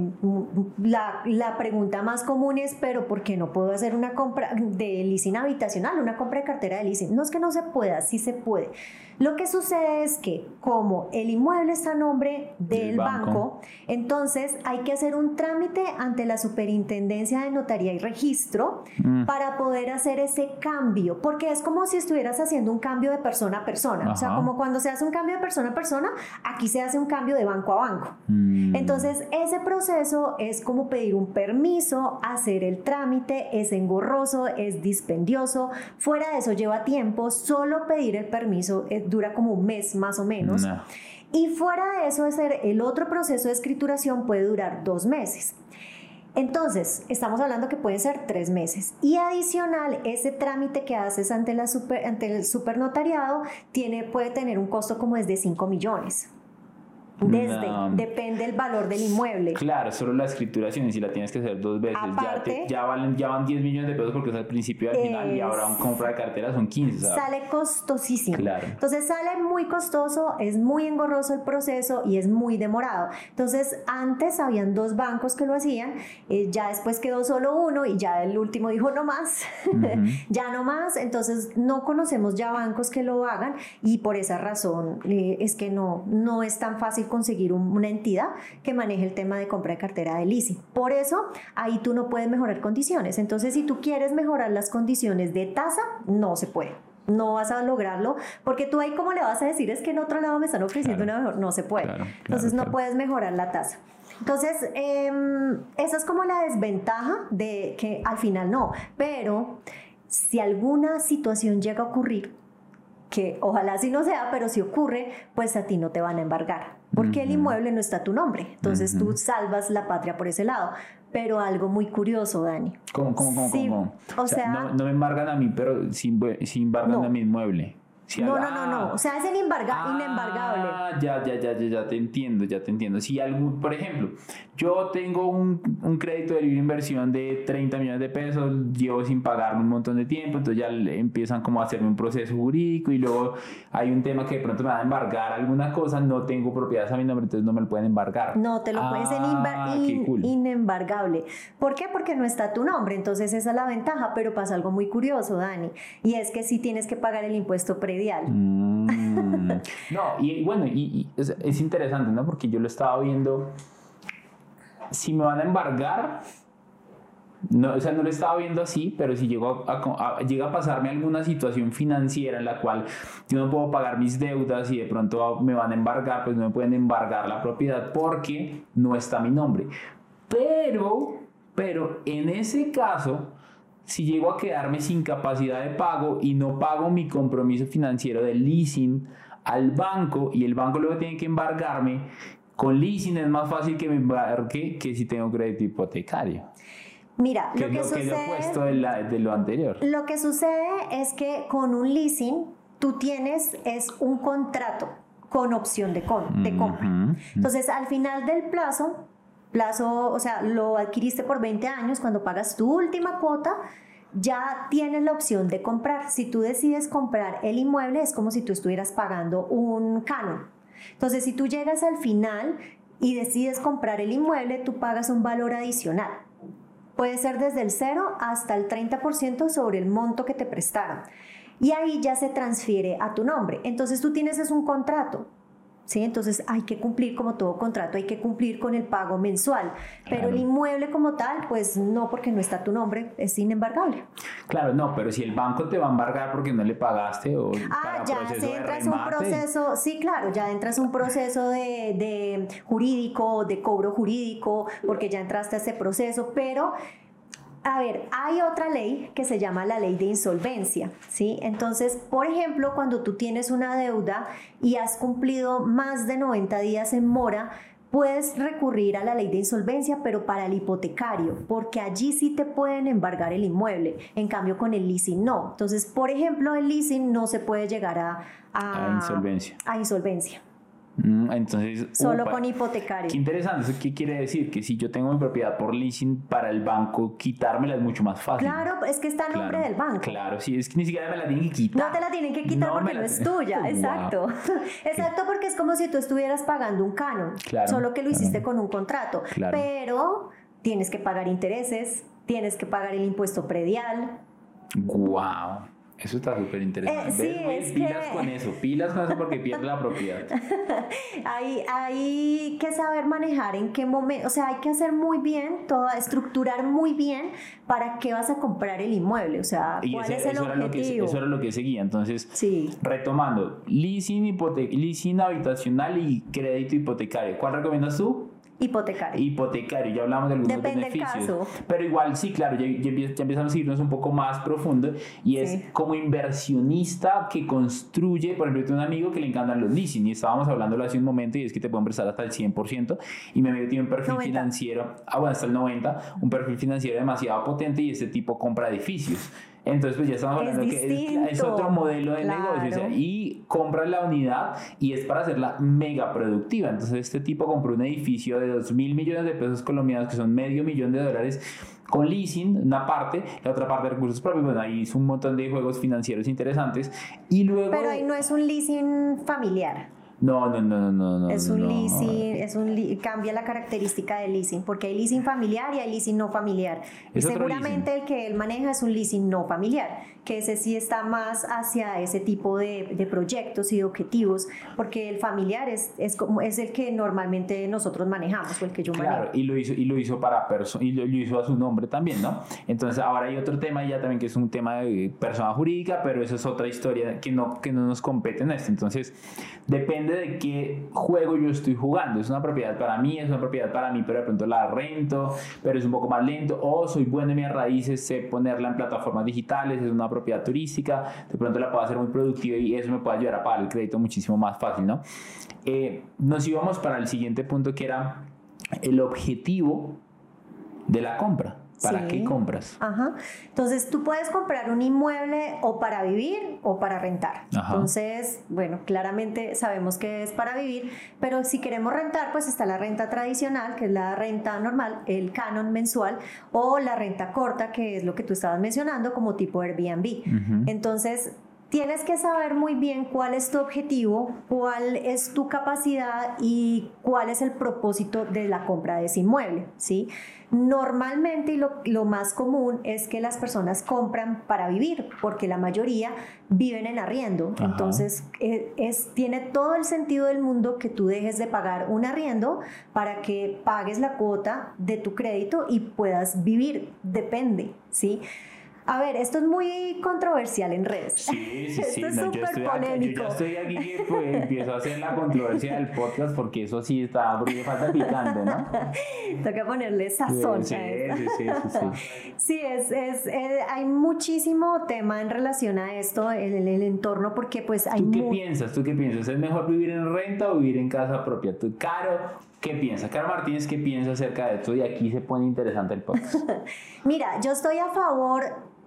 la, la pregunta más común es, ¿pero por qué no puedo hacer una compra de leasing habitacional, una compra de cartera de leasing? No es que no se pueda, sí se puede. Lo que sucede es que como el inmueble está a nombre del banco. banco, entonces hay que hacer un trámite ante la Superintendencia de Notaría y Registro mm. para poder hacer ese cambio, porque es como si estuvieras haciendo un cambio de persona a persona. Ajá. O sea, como cuando se hace un cambio de persona a persona, aquí se hace un cambio de banco a banco. Mm. Entonces, ese proceso es como pedir un permiso, hacer el trámite, es engorroso, es dispendioso, fuera de eso lleva tiempo, solo pedir el permiso es dura como un mes más o menos. No. Y fuera de eso, hacer el otro proceso de escrituración puede durar dos meses. Entonces, estamos hablando que pueden ser tres meses. Y adicional, ese trámite que haces ante, la super, ante el supernotariado tiene, puede tener un costo como desde cinco millones. Desde, no. Depende el valor del inmueble. Claro, solo la escrituración, y si la tienes que hacer dos veces, aparte, ya, te, ya, valen, ya van diez millones de pesos porque es al principio y al final, es, y ahora un compra de cartera son quince. ¿sabes? Sale costosísimo. Claro. Entonces sale muy costoso, es muy engorroso el proceso y es muy demorado. Entonces antes habían dos bancos que lo hacían, eh, ya después quedó solo uno y ya el último dijo no más, uh-huh. ya no más. Entonces no conocemos ya bancos que lo hagan y por esa razón eh, es que no, no es tan fácil conseguir un, una entidad que maneje el tema de compra de cartera de leasing. Por eso, ahí tú no puedes mejorar condiciones. Entonces, si tú quieres mejorar las condiciones de tasa, no se puede. no vas a lograrlo, porque tú ahí cómo le vas a decir es que en otro lado me están ofreciendo Claro. una mejor, no se puede. Claro, claro, Entonces no claro. puedes mejorar la tasa. Entonces, eh, esa es como la desventaja de que al final no, pero si alguna situación llega a ocurrir, que ojalá sí no sea, pero si ocurre, pues a ti no te van a embargar, porque uh-huh. el inmueble no está a tu nombre, entonces uh-huh. tú salvas la patria por ese lado. Pero algo muy curioso, Dani. ¿Cómo, cómo, cómo? Sí, cómo? O, o sea, sea, no, no me embargan a mí, pero sí, sí embargan no. a mi inmueble. Si no, algo, no, no, no, o sea, es inembarga, ah, inembargable. Ya, ya, ya, ya, ya te entiendo, ya te entiendo. Si algún, por ejemplo, yo tengo un, un crédito de libre inversión de treinta millones de pesos, llevo sin pagarme un montón de tiempo, entonces ya empiezan como a hacerme un proceso jurídico y luego hay un tema que de pronto me va a embargar alguna cosa, no tengo propiedades a mi nombre, entonces no me lo pueden embargar. No, te lo ah, pueden ser inbar- in, cool. inembargable. ¿Por qué? Porque no está tu nombre, entonces esa es la ventaja, pero pasa algo muy curioso, Dani, y es que sí tienes que pagar el impuesto predial. Mm. No, y bueno, y, y es, es interesante, ¿no? Porque yo lo estaba viendo. Si me van a embargar, no, o sea, no lo estaba viendo así, pero si llego a, a, a, llega a pasarme alguna situación financiera en la cual yo no puedo pagar mis deudas y de pronto me van a embargar, pues no me pueden embargar la propiedad porque no está mi nombre. Pero, pero en ese caso, si llego a quedarme sin capacidad de pago y no pago mi compromiso financiero de leasing al banco y el banco luego tiene que embargarme, con leasing es más fácil que me embarque que si tengo crédito hipotecario. Mira, que lo que, es lo sucede, que es lo opuesto de, la, de lo anterior. Lo que sucede es que con un leasing tú tienes es un contrato con opción de, con, de compra. Uh-huh. Entonces, al final del plazo, plazo, o sea, lo adquiriste por veinte años, cuando pagas tu última cuota, ya tienes la opción de comprar. Si tú decides comprar el inmueble, es como si tú estuvieras pagando un canon. Entonces, si tú llegas al final y decides comprar el inmueble, tú pagas un valor adicional. Puede ser desde el cero hasta el treinta por ciento sobre el monto que te prestaron. Y ahí ya se transfiere a tu nombre. Entonces, tú tienes es un contrato. ¿Sí? Entonces hay que cumplir, como todo contrato, hay que cumplir con el pago mensual, pero claro. El inmueble como tal, pues no, porque no está tu nombre, es inembargable. Claro, no, pero si el banco te va a embargar porque no le pagaste o ah, para ya proceso se entra de en un proceso, sí, claro, ya entras en un proceso de, de jurídico, de cobro jurídico, porque ya entraste a ese proceso, pero a ver, hay otra ley que se llama la ley de insolvencia, ¿sí? Entonces, por ejemplo, cuando tú tienes una deuda y has cumplido más de noventa días en mora, puedes recurrir a la ley de insolvencia, pero para el hipotecario, porque allí sí te pueden embargar el inmueble, en cambio con el leasing no. Entonces, por ejemplo, el leasing no se puede llegar a, a, a insolvencia. A insolvencia. Entonces, solo upa, con hipotecario. Qué interesante. ¿Eso qué quiere decir? Que si yo tengo mi propiedad por leasing, para el banco quitármela es mucho más fácil. Claro, es que está a nombre claro, del banco. Claro, sí, es que ni siquiera me la tienen que quitar. No te la tienen que quitar no porque no es tuya, wow. Exacto. Exacto, porque es como si tú estuvieras pagando un canon, claro, solo que lo hiciste claro. con un contrato. Claro. Pero tienes que pagar intereses, tienes que pagar el impuesto predial. Wow. Eso está súper interesante. Eh, sí, ¿Ves? es pilas que... con eso, pilas con eso porque pierdes la propiedad. hay, hay que saber manejar en qué momento, o sea, hay que hacer muy bien, todo, estructurar muy bien para qué vas a comprar el inmueble, o sea, y cuál ese, es el eso objetivo. Era lo que, eso era lo que seguía, entonces, sí. Retomando, leasing, hipote- leasing habitacional y crédito hipotecario. ¿Cuál recomiendas tú? Hipotecario. Hipotecario, ya hablamos de algunos Depende beneficios. Del caso. Pero igual, sí, claro, ya, ya, ya empezamos a irnos un poco más profundo y es sí. como inversionista que construye, por ejemplo, yo tengo un amigo que le encantan los leasing y estábamos hablándolo hace un momento y es que te pueden prestar hasta el cien por ciento y mi amigo tiene un perfil noventa financiero, ah, bueno, hasta el noventa por ciento, un perfil financiero demasiado potente y este tipo compra edificios. Entonces, pues ya estamos hablando es que es, es otro modelo de claro. negocio. O sea, y compra la unidad y es para hacerla mega productiva. Entonces, este tipo compró un edificio de dos mil millones de pesos colombianos, que son medio millón de dólares, con leasing, una parte, la otra parte de recursos propios. Bueno, ahí hizo un montón de juegos financieros interesantes. Y luego. Pero ahí no es un leasing familiar. No, no, no, no, no. Es un no. leasing, es un li- cambia la característica del leasing, porque hay leasing familiar y hay leasing no familiar. Es y otro seguramente leasing. el que él maneja es un leasing no familiar, que ese sí está más hacia ese tipo de, de proyectos y de objetivos, porque el familiar es, es, como, es el que normalmente nosotros manejamos, o el que yo Claro, manejo. y lo hizo, y lo hizo para perso- y lo, lo hizo a su nombre también, ¿no? Entonces ahora hay otro tema ya también que es un tema de persona jurídica, pero eso es otra historia que no, que no nos compete en esto. Entonces depende de qué juego yo estoy jugando. Es una propiedad para mí, es una propiedad para mí, pero de pronto la rento, pero es un poco más lento, o soy bueno en mis raíces, sé ponerla en plataformas digitales, es una propiedad turística, de pronto la puedo hacer muy productiva y eso me puede ayudar a pagar el crédito muchísimo más fácil, ¿no? Eh, nos íbamos para el siguiente punto, que era el objetivo de la compra. ¿Para Sí. qué compras? Ajá. Entonces tú puedes comprar un inmueble o para vivir o para rentar. Ajá. Entonces, bueno, claramente sabemos que es para vivir, pero si queremos rentar, pues está la renta tradicional, que es la renta normal, el canon mensual, o la renta corta, que es lo que tú estabas mencionando, como tipo Airbnb. Ujú. Entonces, tienes que saber muy bien cuál es tu objetivo, cuál es tu capacidad y cuál es el propósito de la compra de ese inmueble, ¿sí? Normalmente y lo, lo más común es que las personas compran para vivir, porque la mayoría viven en arriendo. Ajá. Entonces, eh, es, tiene todo el sentido del mundo que tú dejes de pagar un arriendo para que pagues la cuota de tu crédito y puedas vivir. Depende, ¿sí? A ver, esto es muy controversial en redes. Sí, sí, sí. Esto es No, yo, súper estoy acá, yo polémico. ya estoy aquí que pues, empiezo a hacer la controversia del podcast, porque eso sí está, porque me falta picante, ¿no? Toca ponerle sazón Sí, a esto. sí, sí, sí, sí. Sí, es, es, eh, hay muchísimo tema en relación a esto, en el, el entorno, porque pues hay ¿Tú qué mu- piensas? ¿Tú qué piensas? ¿Es mejor vivir en renta o vivir en casa propia? ¿Tú, Caro, qué piensas? Caro Martínez, ¿qué piensa acerca de esto? Y aquí se pone interesante el podcast. Mira, yo estoy a favor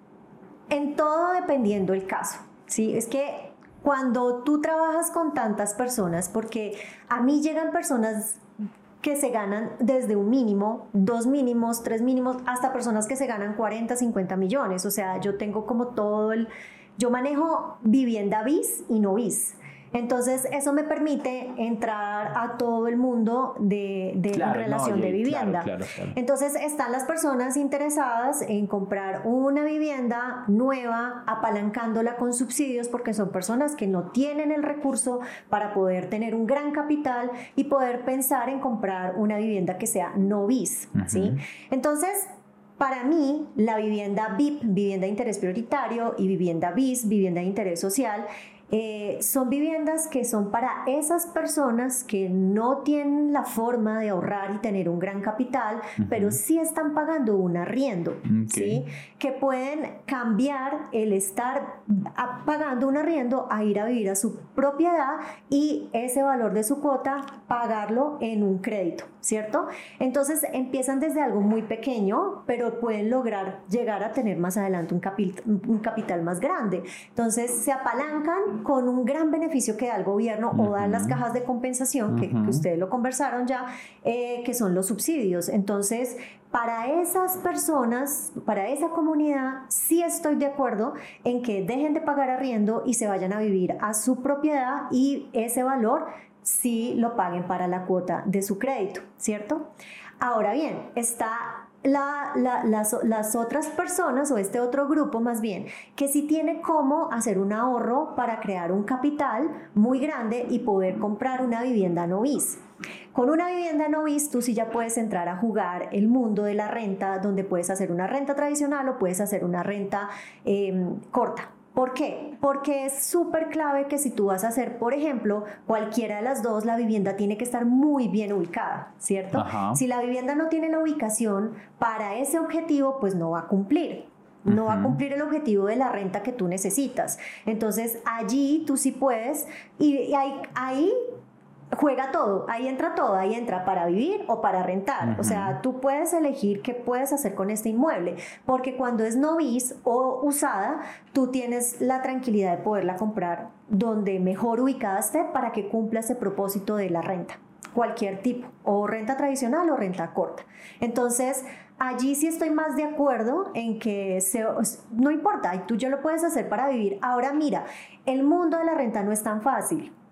en todo dependiendo el caso, ¿sí? Es que cuando tú trabajas con tantas personas, porque a mí llegan personas que se ganan desde un mínimo, dos mínimos, tres mínimos, hasta personas que se ganan cuarenta, cincuenta millones. O sea, yo tengo como todo el... Yo manejo vivienda bis y no bis. Entonces, eso me permite entrar a todo el mundo de, de Claro, relación no, de y- vivienda. claro, claro, claro. Entonces, están las personas interesadas en comprar una vivienda nueva, apalancándola con subsidios, porque son personas que no tienen el recurso para poder tener un gran capital y poder pensar en comprar una vivienda que sea no bis, ¿sí? Ujú. Entonces, para mí, la vivienda V I P, vivienda de interés prioritario, y vivienda bis, vivienda de interés social, eh, son viviendas que son para esas personas que no tienen la forma de ahorrar y tener un gran capital, Ujú. pero sí están pagando un arriendo, Ok. ¿sí? Que pueden cambiar el estar a- pagando un arriendo a ir a vivir a su propiedad y ese valor de su cuota pagarlo en un crédito, ¿cierto? Entonces empiezan desde algo muy pequeño, pero pueden lograr llegar a tener más adelante un, capi- un capital más grande. Entonces se apalancan con un gran beneficio que da el gobierno o dan las Ujú. cajas de compensación, que, Ujú. que ustedes lo conversaron ya, eh, que son los subsidios. Entonces, para esas personas, para esa comunidad, sí estoy de acuerdo en que dejen de pagar arriendo y se vayan a vivir a su propiedad y ese valor sí lo paguen para la cuota de su crédito, ¿cierto? Ahora bien, está la, la, las, las otras personas o este otro grupo más bien, que sí tiene cómo hacer un ahorro para crear un capital muy grande y poder comprar una vivienda no bis. Con una vivienda no bis, tú sí ya puedes entrar a jugar el mundo de la renta, donde puedes hacer una renta tradicional o puedes hacer una renta eh, corta. ¿Por qué? Porque es súper clave que si tú vas a hacer, por ejemplo, cualquiera de las dos, la vivienda tiene que estar muy bien ubicada, ¿cierto? Ajá. Si la vivienda no tiene la ubicación para ese objetivo, pues no va a cumplir. No va a Ujú. cumplir el objetivo de la renta que tú necesitas. Entonces, allí tú sí puedes, y, y ahí, ahí juega todo, ahí entra todo, ahí entra para vivir o para rentar. Ujú. O sea, tú puedes elegir qué puedes hacer con este inmueble, porque cuando es no bis o usada, tú tienes la tranquilidad de poderla comprar donde mejor ubicada esté para que cumpla ese propósito de la renta, cualquier tipo, o renta tradicional o renta corta. Entonces, allí sí estoy más de acuerdo en que se, no importa, tú ya lo puedes hacer para vivir. Ahora mira, el mundo de la renta no es tan fácil.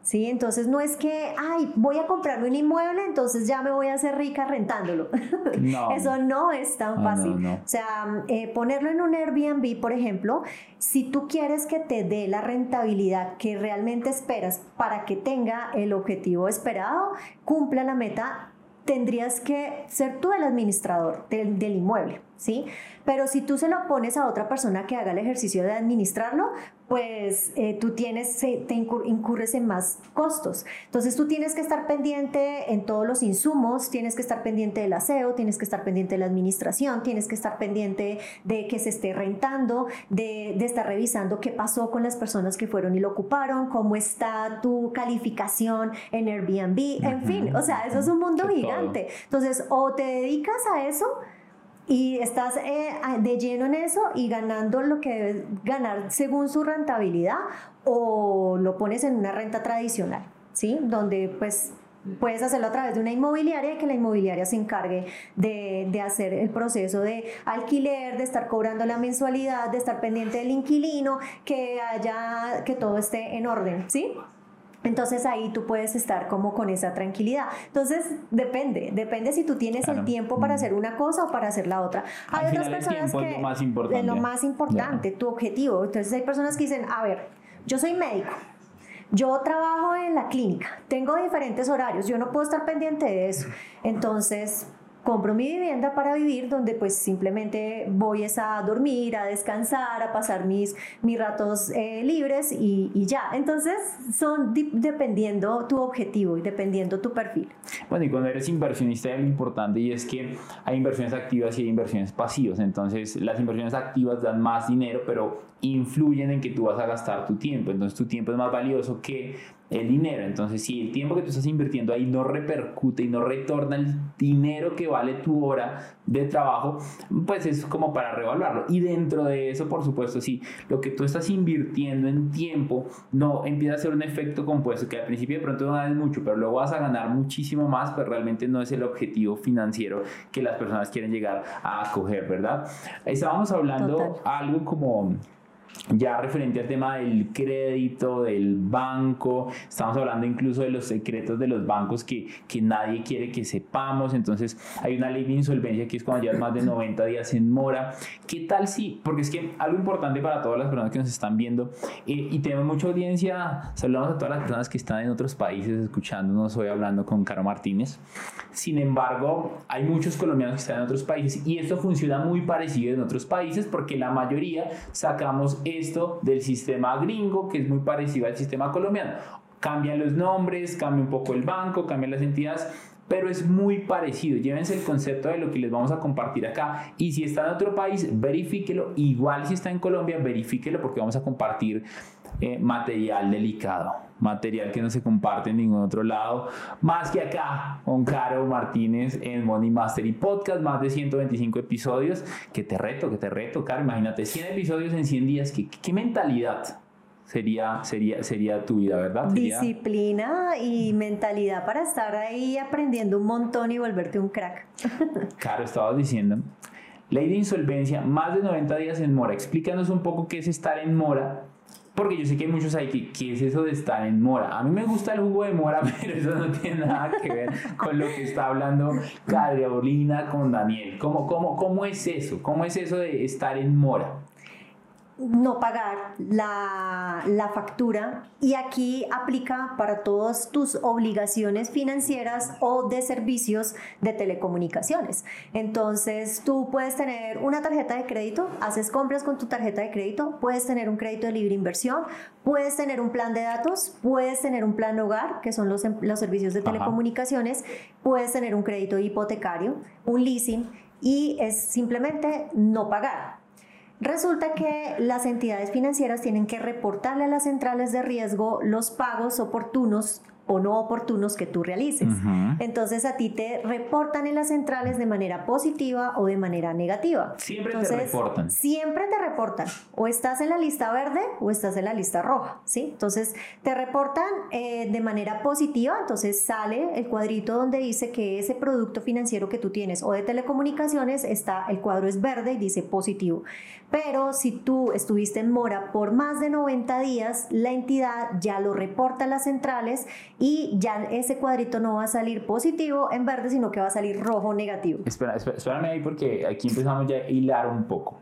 ¿sí? Entonces no es que, ay, voy a comprarme un inmueble, entonces ya me voy a hacer rica rentándolo. No. Eso no es tan No, fácil. no, no. O sea, eh, ponerlo en un Airbnb, por ejemplo, si tú quieres que te dé la rentabilidad que realmente esperas para que tenga el objetivo esperado, cumpla la meta, tendrías que ser tú el administrador del, del inmueble, ¿sí? Pero si tú se lo pones a otra persona que haga el ejercicio de administrarlo, pues eh, tú tienes, te incurres en más costos. Entonces tú tienes que estar pendiente en todos los insumos, tienes que estar pendiente del aseo, tienes que estar pendiente de la administración, tienes que estar pendiente de que se esté rentando, de, de estar revisando qué pasó con las personas que fueron y lo ocuparon, cómo está tu calificación en Airbnb, en uh-huh. fin, o sea, eso es un mundo Qué gigante. Todo. Entonces, o te dedicas a eso y estás eh, de lleno en eso y ganando lo que debes ganar según su rentabilidad, o lo pones en una renta tradicional, ¿sí? Donde pues puedes hacerlo a través de una inmobiliaria y que la inmobiliaria se encargue de, de hacer el proceso de alquiler, de estar cobrando la mensualidad, de estar pendiente del inquilino, que haya, que todo esté en orden, ¿sí? Entonces ahí tú puedes estar como con esa tranquilidad. Entonces depende, depende si tú tienes claro. el tiempo para hacer una cosa o para hacer la otra. Hay Al otras personas que es lo más importante, es lo más importante yeah. tu objetivo. Entonces hay personas que dicen, a ver, yo soy médico, yo trabajo en la clínica, tengo diferentes horarios, yo no puedo estar pendiente de eso. Entonces compro mi vivienda para vivir, donde pues simplemente voy a dormir, a descansar, a pasar mis, mis ratos eh, libres y, y ya. Entonces son di- dependiendo tu objetivo y dependiendo tu perfil. Bueno, y cuando eres inversionista hay algo importante, y es que hay inversiones activas y hay inversiones pasivas. Entonces las inversiones activas dan más dinero, pero influyen en que tú vas a gastar tu tiempo. Entonces tu tiempo es más valioso que el dinero. Entonces si el tiempo que tú estás invirtiendo ahí no repercute y no retorna el dinero que vale tu hora de trabajo, pues es como para revaluarlo. Y dentro de eso, por supuesto, si lo que tú estás invirtiendo en tiempo no empieza a ser un efecto compuesto, que al principio de pronto no ganas mucho, pero luego vas a ganar muchísimo más, pues realmente no es el objetivo financiero que las personas quieren llegar a coger, ¿verdad? Estábamos hablando Total. algo como ya referente al tema del crédito, del banco. Estamos hablando incluso de los secretos de los bancos que, que nadie quiere que sepamos. Entonces hay una ley de insolvencia que es cuando llevas más de noventa días en mora. ¿Qué tal si? Porque es que algo importante para todas las personas que nos están viendo, eh, y tenemos mucha audiencia, saludamos a todas las personas que están en otros países escuchándonos hoy, hablando con Caro Martínez. Sin embargo, hay muchos colombianos que están en otros países, y esto funciona muy parecido en otros países, porque la mayoría sacamos esto del sistema gringo, que es muy parecido al sistema colombiano. Cambian los nombres, cambia un poco el banco, cambian las entidades, pero es muy parecido. Llévense el concepto de lo que les vamos a compartir acá, y si está en otro país, verifíquelo. Igual si está en Colombia, verifíquelo, porque vamos a compartir eh, material delicado, material que no se comparte en ningún otro lado más que acá con Caro Martínez en Money Mastery Podcast. Más de ciento veinticinco episodios. Que te reto, que te reto, Caro. Imagínate, cien episodios en cien días. ¿Qué, qué mentalidad sería, sería, sería tu vida, verdad? Sería... Disciplina y mentalidad para estar ahí aprendiendo un montón y volverte un crack. Caro, estabas diciendo ley de insolvencia, más de noventa días en mora. Explícanos un poco qué es estar en mora, porque yo sé que hay muchos ahí que, ¿qué es eso de estar en mora? A mí me gusta el jugo de mora, pero eso no tiene nada que ver con lo que está hablando Carolina con Daniel. ¿Cómo, cómo, cómo es eso? ¿Cómo es eso de estar en mora? No pagar la, la factura, y aquí aplica para todas tus obligaciones financieras o de servicios de telecomunicaciones. Entonces tú puedes tener una tarjeta de crédito, haces compras con tu tarjeta de crédito, puedes tener un crédito de libre inversión, puedes tener un plan de datos, puedes tener un plan hogar, que son los, los servicios de telecomunicaciones, Ajá. puedes tener un crédito hipotecario, un leasing, y es simplemente no pagar. Resulta que las entidades financieras tienen que reportarle a las centrales de riesgo los pagos oportunos o no oportunos que tú realices. Ujú. Entonces a ti te reportan en las centrales de manera positiva o de manera negativa. Siempre Entonces, te reportan. Siempre te reportan. O estás en la lista verde o estás en la lista roja, ¿sí? Entonces te reportan eh, de manera positiva, entonces sale el cuadrito donde dice que ese producto financiero que tú tienes o de telecomunicaciones, está, el cuadro es verde y dice positivo. Pero si tú estuviste en mora por más de noventa días, la entidad ya lo reporta a las centrales y ya ese cuadrito no va a salir positivo en verde, sino que va a salir rojo o negativo. Espera, espera, espérame ahí porque aquí empezamos ya a hilar un poco.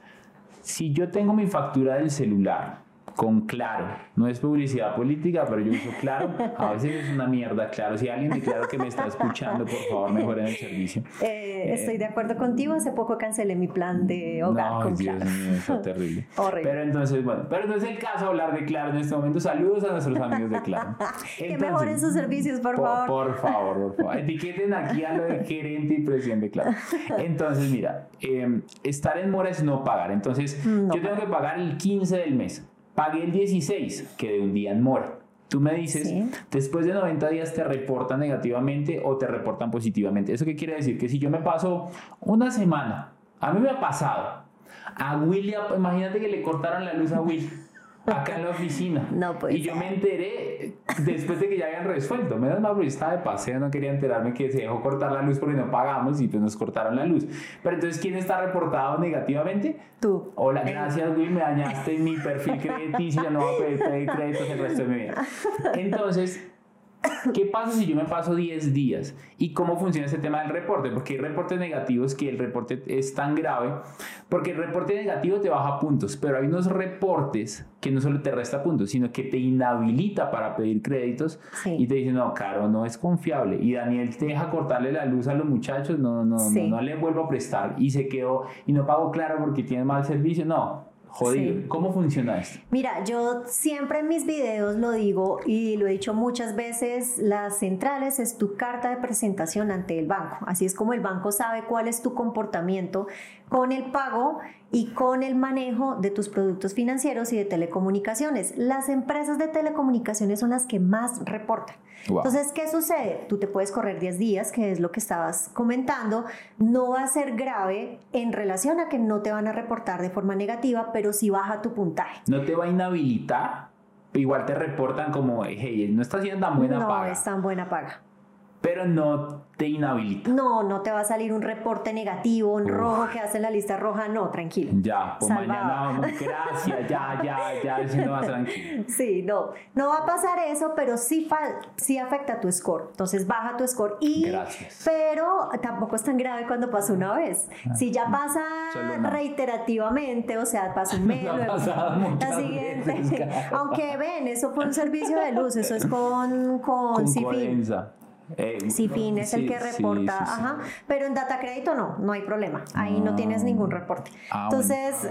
Si yo tengo mi factura del celular con Claro, no es publicidad política, pero yo uso Claro, a veces es una mierda Claro. Si alguien de Claro que me está escuchando, por favor, mejoren el servicio. Eh, eh, estoy de acuerdo contigo, hace poco cancelé mi plan de hogar no, con Dios Claro. mío, está terrible. Horrible. Pero entonces, bueno, pero no es el caso hablar de Claro en este momento. Saludos a nuestros amigos de Claro. Que Entonces, mejoren sus servicios, por, por favor. Por favor, por favor. Etiqueten aquí a lo de gerente y presidente, Claro. Entonces, mira, eh, estar en mora es no pagar. Entonces, No yo tengo que pagar el quince del mes. Pagué el dieciséis, quedé un día en mora. Tú me dices, Sí. después de noventa días te reportan negativamente o te reportan positivamente. ¿Eso qué quiere decir? Que si yo me paso una semana, a mí me ha pasado, a William, imagínate que le cortaron la luz a Will acá en la oficina. No puede y yo ser. me enteré después de que ya habían resuelto. Menos mal, porque estaba de paseo, no quería enterarme que se dejó cortar la luz porque no pagamos y pues nos cortaron la luz. Pero entonces, ¿quién está reportado negativamente? Tú. Hola, gracias, Will, me dañaste mi perfil crediticio, ya no voy a pedir, pedir créditos el resto de mi vida. Entonces, ¿qué pasa si yo me paso diez días? ¿Y cómo funciona ese tema del reporte? Porque hay reportes negativos que el reporte es tan grave, porque el reporte negativo te baja puntos, pero hay unos reportes que no solo te resta puntos, sino que te inhabilita para pedir créditos. Sí. Y te dicen, no, Caro, no es confiable. Y Daniel te deja cortarle la luz a los muchachos, no, no, Sí. no, no le vuelvo a prestar. Y se quedó, y no pago Claro porque tiene mal servicio. No, jodido. Sí. ¿Cómo funciona esto? Mira, yo siempre en mis videos lo digo y lo he dicho muchas veces, las centrales es tu carta de presentación ante el banco. Así es como el banco sabe cuál es tu comportamiento con el pago y con el manejo de tus productos financieros y de telecomunicaciones. Las empresas de telecomunicaciones son las que más reportan. Wow. Entonces, ¿qué sucede? Tú te puedes correr diez días, que es lo que estabas comentando. No va a ser grave en relación a que no te van a reportar de forma negativa, pero sí baja tu puntaje. No te va a inhabilitar, igual te reportan como, hey, no está haciendo tan buena no paga, es tan buena paga. pero no te inhabilita. No, no te va a salir un reporte negativo, en Uf. rojo, que hace en la lista roja. No, tranquilo. Ya, pues Salvado. mañana, gracias, ya, ya, ya, diciendo más tranquilo. Sí, no, no va a pasar eso, pero sí, fa- sí afecta tu score. Entonces baja tu score. Y, Gracias. pero tampoco es tan grave cuando pasa una vez. Si ya pasa Solo una. reiterativamente, o sea, pasa un mes, Me ha luego pasado muchas la siguiente. veces, cara. Aunque ven, eso fue un servicio de luz, eso es con, con, Con Cifin. Codensa. Eh, Cifin es el sí, que sí, reporta, sí, sí. ajá, pero en Data Crédito no, no hay problema, ahí no Ah. tienes ningún reporte. Ah, Entonces,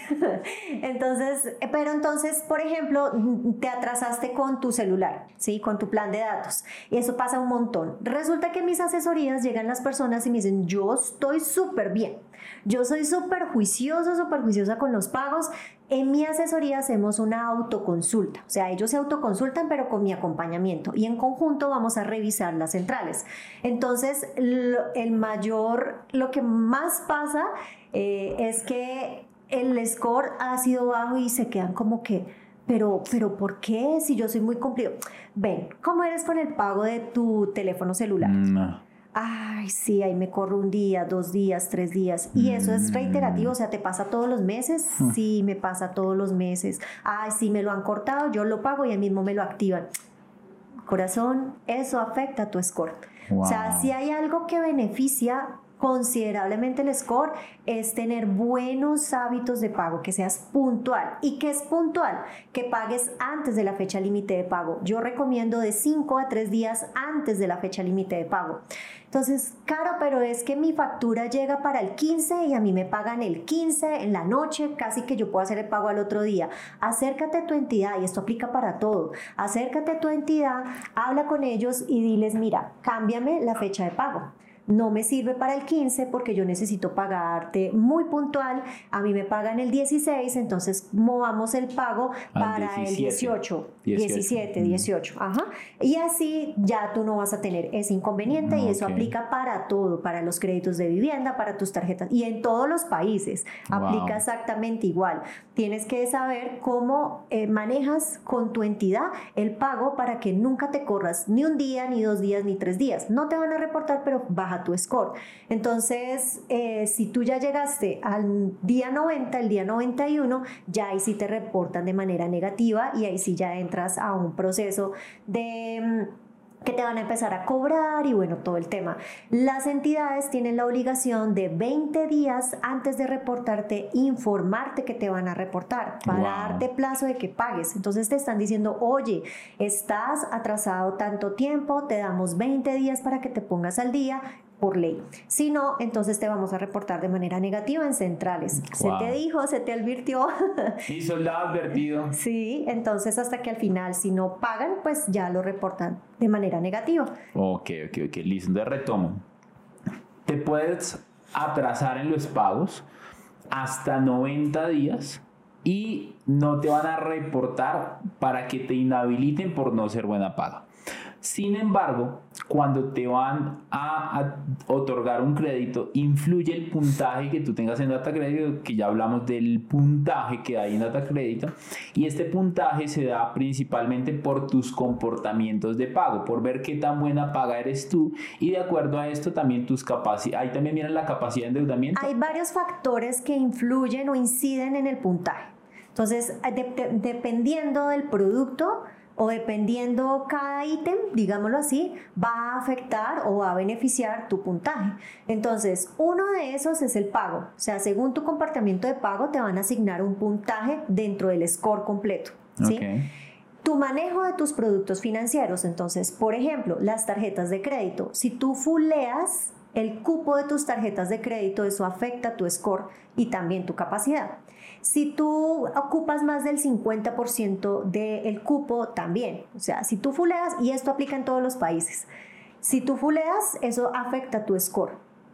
entonces, pero entonces, por ejemplo, te atrasaste con tu celular, ¿sí? Con tu plan de datos, y eso pasa un montón. Resulta que en mis asesorías llegan las personas y me dicen, yo estoy súper bien, yo soy súper juicioso, súper juiciosa con los pagos. En mi asesoría hacemos una autoconsulta, o sea, ellos se autoconsultan pero con mi acompañamiento y en conjunto vamos a revisar las centrales. Entonces, lo, el mayor, lo que más pasa eh, es que el score ha sido bajo y se quedan como que, pero, pero ¿por qué? Si yo soy muy cumplido. Ven, ¿cómo eres con el pago de tu teléfono celular? No. Ay, sí, ahí me corro un día, dos días, tres días. Y eso es reiterativo, o sea, ¿te pasa todos los meses? Sí, me pasa todos los meses. Ay, sí, me lo han cortado, yo lo pago y ahí mismo me lo activan. Corazón, eso afecta a tu score. Wow. O sea, si hay algo que beneficia considerablemente el score es tener buenos hábitos de pago, que seas puntual. ¿Y qué es puntual? Que pagues antes de la fecha límite de pago. Yo recomiendo de cinco a tres días antes de la fecha límite de pago. Entonces, Caro, pero es que mi factura llega para el quince y a mí me pagan el quince en la noche, casi que yo puedo hacer el pago al otro día. Acércate a tu entidad, y esto aplica para todo. Acércate a tu entidad, habla con ellos y diles, mira, cámbiame la fecha de pago. no me sirve para el quince porque yo necesito pagarte muy puntual, a mí me pagan el dieciséis, entonces movamos el pago para el dieciocho, diecisiete, dieciocho, ajá, y así ya tú no vas a tener ese inconveniente. Okay. Y eso aplica para todo, para los créditos de vivienda, para tus tarjetas, y en todos los países aplica wow. exactamente igual. Tienes que saber cómo eh, manejas con tu entidad el pago para que nunca te corras ni un día, ni dos días, ni tres días. No te van a reportar, pero baja tu score. Entonces, eh, si tú ya llegaste al día noventa, el día noventa y uno, ya ahí sí te reportan de manera negativa y ahí sí ya entras a un proceso de que te van a empezar a cobrar y bueno, todo el tema. Las entidades tienen la obligación de veinte días antes de reportarte, informarte que te van a reportar para wow. darte plazo de que pagues. Entonces te están diciendo, oye, estás atrasado tanto tiempo, te damos veinte días para que te pongas al día, por ley. Si no, entonces te vamos a reportar de manera negativa en centrales. Wow. Se te dijo, se te advirtió. Y soldado advertido. Sí, entonces hasta que al final, si no pagan, pues ya lo reportan de manera negativa. Ok, ok, ok, listo. Entonces retomo. Te puedes atrasar en los pagos hasta noventa días y no te van a reportar para que te inhabiliten por no ser buena paga. Sin embargo, cuando te van a, a otorgar un crédito, influye el puntaje que tú tengas en Data Crédito, que ya hablamos del puntaje que hay en Data Crédito, y este puntaje se da principalmente por tus comportamientos de pago, por ver qué tan buena paga eres tú, y de acuerdo a esto también tus capacidades. Ahí también miran la capacidad de endeudamiento. Hay varios factores que influyen o inciden en el puntaje. Entonces, de, de, dependiendo del producto, o dependiendo cada ítem, digámoslo así, va a afectar o va a beneficiar tu puntaje. Entonces, uno de esos es el pago. O sea, según tu comportamiento de pago, te van a asignar un puntaje dentro del score completo, ¿sí? Okay. Tu manejo de tus productos financieros. Entonces, por ejemplo, las tarjetas de crédito. Si tú fulleas el cupo de tus tarjetas de crédito, eso afecta tu score y también tu capacidad. Si tú ocupas más del cincuenta por ciento del cupo, también. O sea, si tú fuleas, y esto aplica en todos los países, si tú fuleas, eso afecta tu score.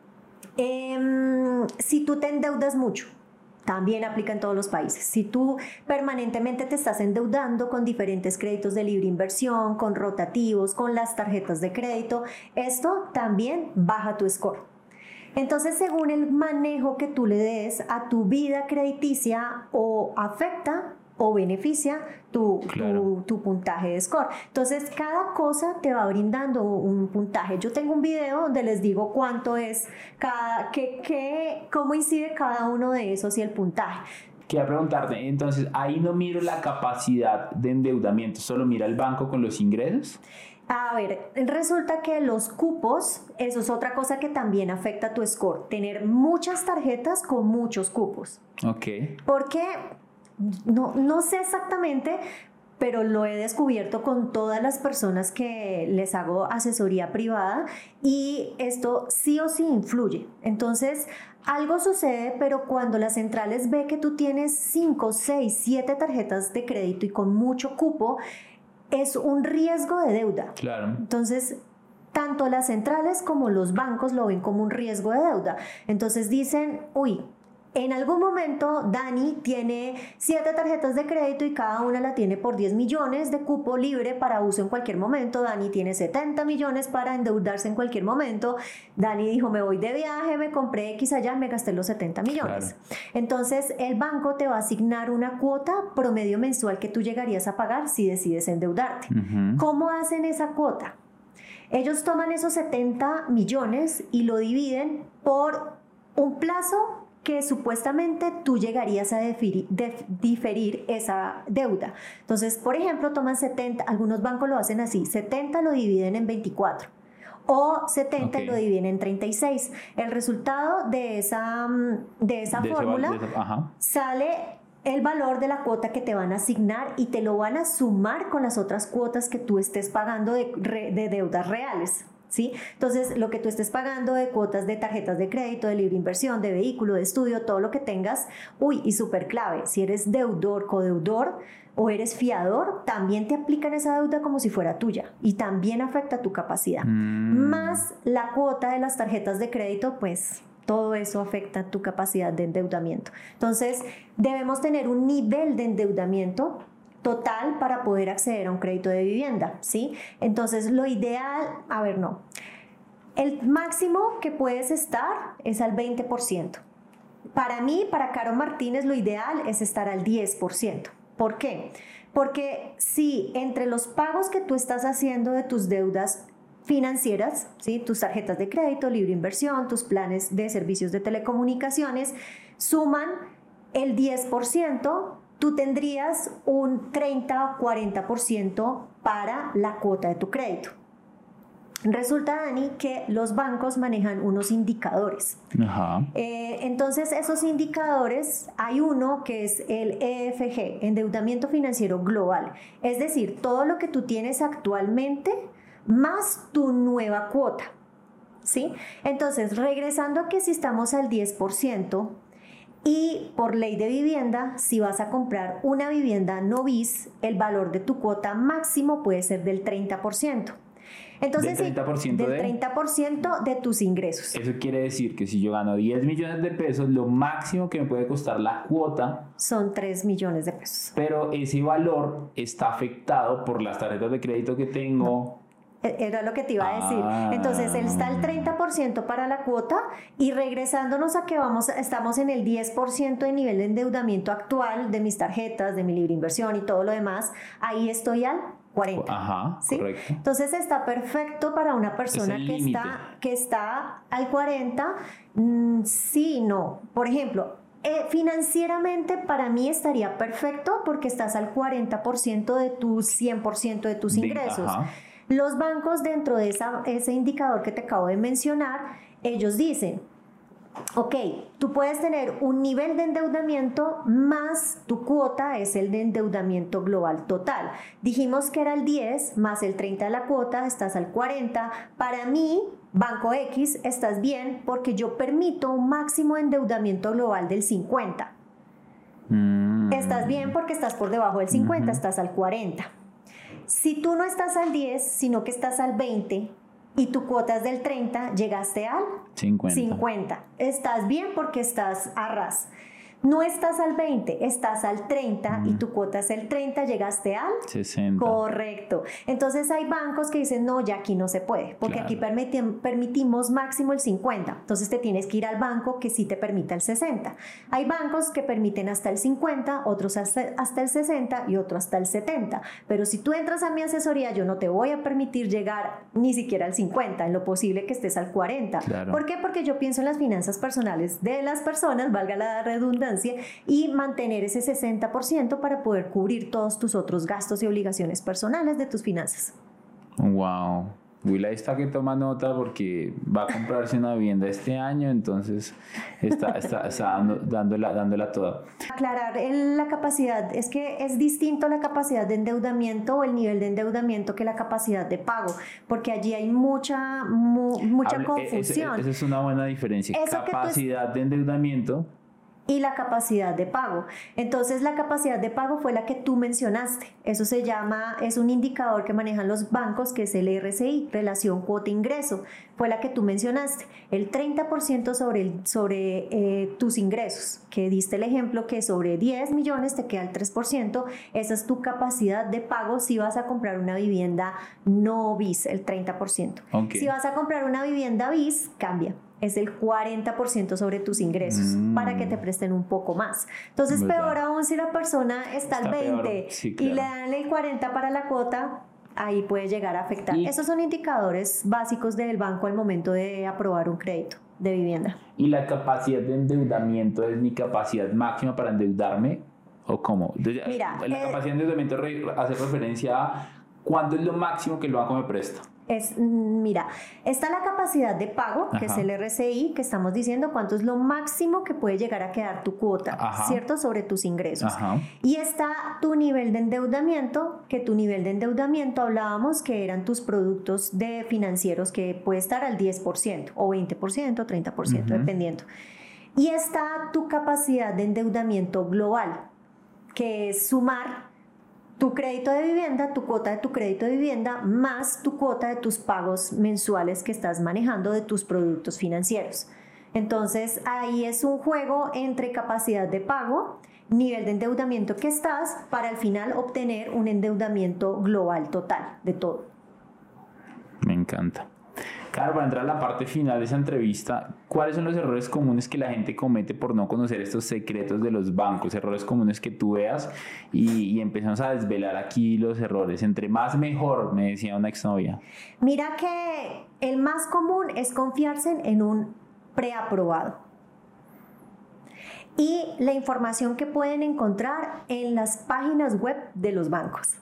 Eh, si tú te endeudas mucho, también aplica en todos los países. Si tú permanentemente te estás endeudando con diferentes créditos de libre inversión, con rotativos, con las tarjetas de crédito, esto también baja tu score. Entonces, según el manejo que tú le des a tu vida crediticia, o afecta o beneficia tu, claro. tu, tu puntaje de score. Entonces, cada cosa te va brindando un puntaje. Yo tengo un video donde les digo cuánto es cada, qué, qué, cómo incide cada uno de esos y el puntaje. Quiero preguntarte, entonces, ahí no miro la capacidad de endeudamiento, solo mira el banco con los ingresos. A ver, resulta que los cupos, eso es otra cosa que también afecta a tu score, tener muchas tarjetas con muchos cupos. Ok. Porque no, no sé exactamente, pero lo he descubierto con todas las personas que les hago asesoría privada, y esto sí o sí influye. Entonces, algo sucede, pero cuando las centrales ve que tú tienes cinco, seis, siete tarjetas de crédito y con mucho cupo, es un riesgo de deuda. Claro. Entonces, tanto las centrales como los bancos lo ven como un riesgo de deuda. Entonces dicen, uy, en algún momento Dani tiene siete tarjetas de crédito y cada una la tiene por diez millones de cupo libre para uso en cualquier momento. Dani tiene setenta millones para endeudarse en cualquier momento. Dani dijo, me voy de viaje, me compré X allá, me gasté los setenta millones. Claro. Entonces el banco te va a asignar una cuota promedio mensual que tú llegarías a pagar si decides endeudarte. Uh-huh. ¿Cómo hacen esa cuota? Ellos toman esos setenta millones y lo dividen por un plazo que supuestamente tú llegarías a diferir, de, diferir esa deuda. Entonces, por ejemplo, toman setenta, algunos bancos lo hacen así, setenta lo dividen en veinticuatro o setenta okay. lo dividen en treinta y seis. El resultado de esa, de esa de fórmula ese, de esa, sale el valor de la cuota que te van a asignar y te lo van a sumar con las otras cuotas que tú estés pagando de, de deudas reales. ¿Sí? Entonces, lo que tú estés pagando de cuotas de tarjetas de crédito, de libre inversión, de vehículo, de estudio, todo lo que tengas, uy, y súper clave, si eres deudor, codeudor, o eres fiador, también te aplican esa deuda como si fuera tuya y también afecta tu capacidad. Mm. Más la cuota de las tarjetas de crédito, pues todo eso afecta tu capacidad de endeudamiento. Entonces, debemos tener un nivel de endeudamiento total para poder acceder a un crédito de vivienda, ¿sí? Entonces, lo ideal, a ver, no. El máximo que puedes estar es al veinte por ciento. Para mí, para Caro Martínez, lo ideal es estar al diez por ciento. ¿Por qué? Porque si entre los pagos que tú estás haciendo de tus deudas financieras, ¿sí? Tus tarjetas de crédito, libre inversión, tus planes de servicios de telecomunicaciones, suman el diez por ciento, tú tendrías un treinta o cuarenta por ciento para la cuota de tu crédito. Resulta, Dani, que los bancos manejan unos indicadores. Ajá. Eh, entonces, esos indicadores, hay uno que es el E F G, Endeudamiento Financiero Global. Es decir, todo lo que tú tienes actualmente más tu nueva cuota, ¿sí? Entonces, regresando a que si estamos al diez por ciento y por ley de vivienda, si vas a comprar una vivienda no bis, el valor de tu cuota máximo puede ser del treinta por ciento. Entonces, ¿Del treinta por ciento del de? treinta por ciento de tus ingresos. Eso quiere decir que si yo gano diez millones de pesos, lo máximo que me puede costar la cuota son tres millones de pesos. Pero ese valor está afectado por las tarjetas de crédito que tengo. No. Era lo que te iba a decir. Ah. Entonces, él está el treinta por ciento para la cuota y regresándonos a que vamos, estamos en el diez por ciento de nivel de endeudamiento actual de mis tarjetas, de mi libre inversión y todo lo demás, ahí estoy al cuarenta. Ajá, ¿sí? Correcto. Entonces, está perfecto para una persona que está, que está al cuarenta. Mm, sí, no. Por ejemplo, Eh, financieramente para mí estaría perfecto porque estás al cuarenta por ciento de tu cien por ciento de tus ingresos. Ajá. Los bancos, dentro de esa, ese indicador que te acabo de mencionar, ellos dicen, ok, tú puedes tener un nivel de endeudamiento más tu cuota es el de endeudamiento global total. Dijimos que era el diez más el treinta de la cuota, estás al cuarenta. Para mí, Banco X, estás bien porque yo permito un máximo de endeudamiento global del cincuenta. Mm. Estás bien porque estás por debajo del cincuenta, uh-huh. Estás al cuarenta. Si tú no estás al diez, sino que estás al veinte y tu cuota es del treinta, llegaste al cincuenta. cincuenta. Estás bien porque estás a ras. No estás al veinte, estás al treinta mm. y tu cuota es el treinta, llegaste al sesenta. Correcto. Entonces hay bancos que dicen, no, ya aquí no se puede, porque claro. Aquí permiti- permitimos máximo el cincuenta. Entonces te tienes que ir al banco que sí te permita el sesenta. Hay bancos que permiten hasta el cincuenta, otros hasta, hasta el sesenta y otros hasta el setenta. Pero si tú entras a mi asesoría, yo no te voy a permitir llegar ni siquiera al cincuenta, en lo posible que estés al cuarenta. Claro. ¿Por qué? Porque yo pienso en las finanzas personales de las personas, valga la redundancia, y mantener ese sesenta por ciento para poder cubrir todos tus otros gastos y obligaciones personales de tus finanzas. Wow. Willa está que toma nota porque va a comprarse una vivienda este año, entonces está, está, está dando, dándola, dándola toda. Aclarar la capacidad, es que es distinto la capacidad de endeudamiento o el nivel de endeudamiento que la capacidad de pago, porque allí hay mucha, mu, mucha Hable, confusión. Esa es una buena diferencia. Eso capacidad tú... de endeudamiento y la capacidad de pago. Entonces, la capacidad de pago fue la que tú mencionaste. Eso se llama, es un indicador que manejan los bancos, que es el R S I, relación cuota-ingreso. Fue la que tú mencionaste. El treinta por ciento sobre, el, sobre eh, tus ingresos, que diste el ejemplo que sobre diez millones te queda el tres por ciento. Esa es tu capacidad de pago si vas a comprar una vivienda no bis, el treinta por ciento. Okay. Si vas a comprar una vivienda bis, cambia. Es el cuarenta por ciento sobre tus ingresos mm. para que te presten un poco más. Entonces, ¿verdad? Peor aún si la persona está, está al veinte sí, claro. y le dan el cuarenta para la cuota, ahí puede llegar a afectar. Y esos son indicadores básicos del banco al momento de aprobar un crédito de vivienda. ¿Y la capacidad de endeudamiento es mi capacidad máxima para endeudarme? ¿O cómo? Mira, la eh, capacidad de endeudamiento hace referencia a cuánto es lo máximo que el banco me presta. Es, mira, está la capacidad de pago, que Ajá. es el R S I, que estamos diciendo cuánto es lo máximo que puede llegar a quedar tu cuota, Ajá. ¿cierto? Sobre tus ingresos. Ajá. Y está tu nivel de endeudamiento, que tu nivel de endeudamiento hablábamos que eran tus productos de financieros, que puede estar al diez por ciento o veinte por ciento, treinta por ciento, uh-huh. dependiendo. Y está tu capacidad de endeudamiento global, que es sumar tu crédito de vivienda, tu cuota de tu crédito de vivienda, más tu cuota de tus pagos mensuales que estás manejando de tus productos financieros. Entonces ahí es un juego entre capacidad de pago, nivel de endeudamiento que estás, para al final obtener un endeudamiento global total de todo. Me encanta. Claro, para entrar a la parte final de esa entrevista, ¿cuáles son los errores comunes que la gente comete por no conocer estos secretos de los bancos? Errores comunes que tú veas y, y empezamos a desvelar aquí los errores. Entre más mejor, me decía una exnovia. Mira que el más común es confiarse en un preaprobado. Y la información que pueden encontrar en las páginas web de los bancos.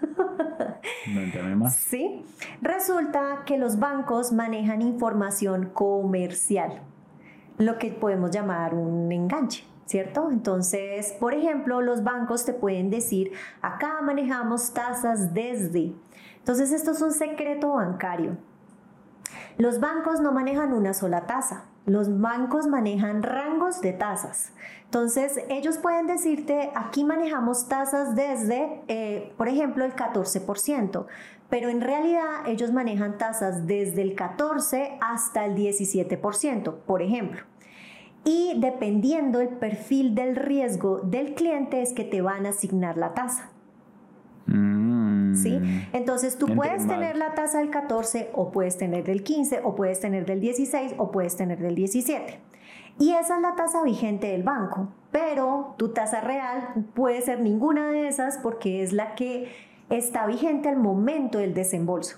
Cuéntame más. Sí, resulta que los bancos manejan información comercial, lo que podemos llamar un enganche, ¿cierto? Entonces, por ejemplo, los bancos te pueden decir, acá manejamos tasas desde. Entonces, esto es un secreto bancario. Los bancos no manejan una sola tasa. Los bancos manejan rangos de tasas. Entonces, ellos pueden decirte, aquí manejamos tasas desde, eh, por ejemplo, el catorce por ciento, pero en realidad ellos manejan tasas desde el catorce hasta el diecisiete por ciento, por ejemplo. Y dependiendo del perfil del riesgo del cliente es que te van a asignar la tasa. Mm. ¿Sí? Entonces tú puedes tener la tasa del catorce o puedes tener del quince o puedes tener del dieciséis o puedes tener del diecisiete. Y esa es la tasa vigente del banco, pero tu tasa real puede ser ninguna de esas porque es la que está vigente al momento del desembolso.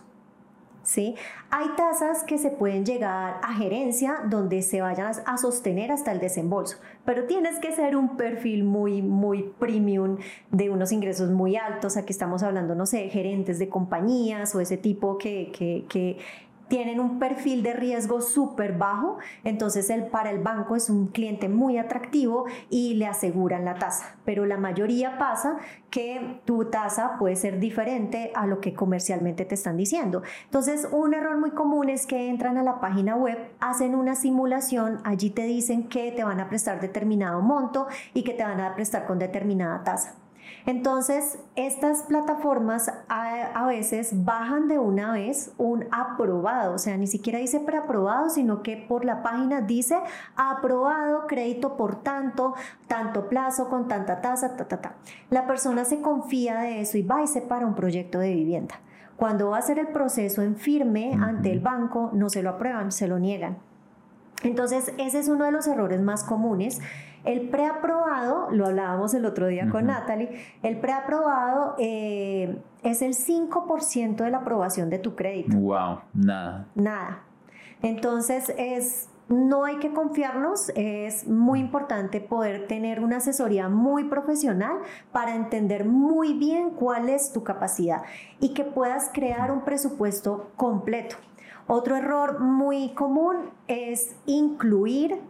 ¿Sí? Hay tasas que se pueden llegar a gerencia donde se vayan a sostener hasta el desembolso, pero tienes que ser un perfil muy, muy premium, de unos ingresos muy altos. Aquí estamos hablando, no sé, gerentes de compañías o ese tipo que, que, que tienen un perfil de riesgo súper bajo, entonces el, para el banco es un cliente muy atractivo y le aseguran la tasa, pero la mayoría pasa que tu tasa puede ser diferente a lo que comercialmente te están diciendo. Entonces, un error muy común es que entran a la página web, hacen una simulación, allí te dicen que te van a prestar determinado monto y que te van a prestar con determinada tasa. Entonces, estas plataformas a, a veces bajan de una vez un aprobado, o sea, ni siquiera dice preaprobado, sino que por la página dice aprobado, crédito por tanto, tanto plazo, con tanta tasa, ta, ta, ta. La persona se confía de eso y va y se para un proyecto de vivienda. Cuando va a hacer el proceso en firme uh-huh. ante el banco, no se lo aprueban, se lo niegan. Entonces, ese es uno de los errores más comunes. El preaprobado, lo hablábamos el otro día uh-huh. con Natalie, el preaprobado eh, es el cinco por ciento de la aprobación de tu crédito. Wow, nada. Nada. Entonces, es, no hay que confiarnos, es muy importante poder tener una asesoría muy profesional para entender muy bien cuál es tu capacidad y que puedas crear un presupuesto completo. Otro error muy común es incluir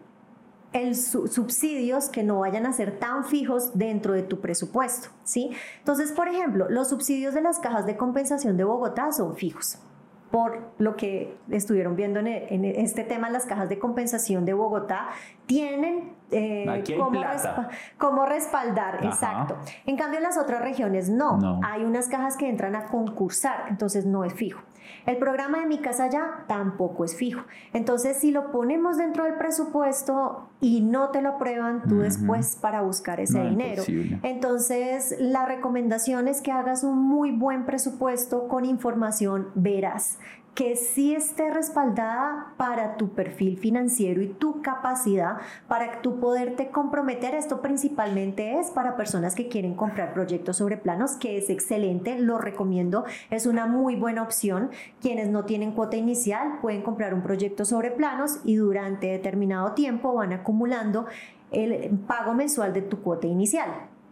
el su- subsidios que no vayan a ser tan fijos dentro de tu presupuesto, ¿sí? Entonces, por ejemplo, los subsidios de las cajas de compensación de Bogotá son fijos. Por lo que estuvieron viendo en, el, en este tema, las cajas de compensación de Bogotá tienen eh, cómo, respa- cómo respaldar, Ajá. exacto. En cambio, en las otras regiones no. no. Hay unas cajas que entran a concursar, entonces no es fijo. El programa de Mi Casa Ya tampoco es fijo. Entonces, si lo ponemos dentro del presupuesto y no te lo aprueban, tú uh-huh. después para buscar ese no, dinero. Imposible. Entonces, la recomendación es que hagas un muy buen presupuesto con información veraz, que sí esté respaldada para tu perfil financiero y tu capacidad para tú poderte comprometer. Esto principalmente es para personas que quieren comprar proyectos sobre planos, que es excelente, lo recomiendo, es una muy buena opción. Quienes no tienen cuota inicial pueden comprar un proyecto sobre planos y durante determinado tiempo van acumulando el pago mensual de tu cuota inicial.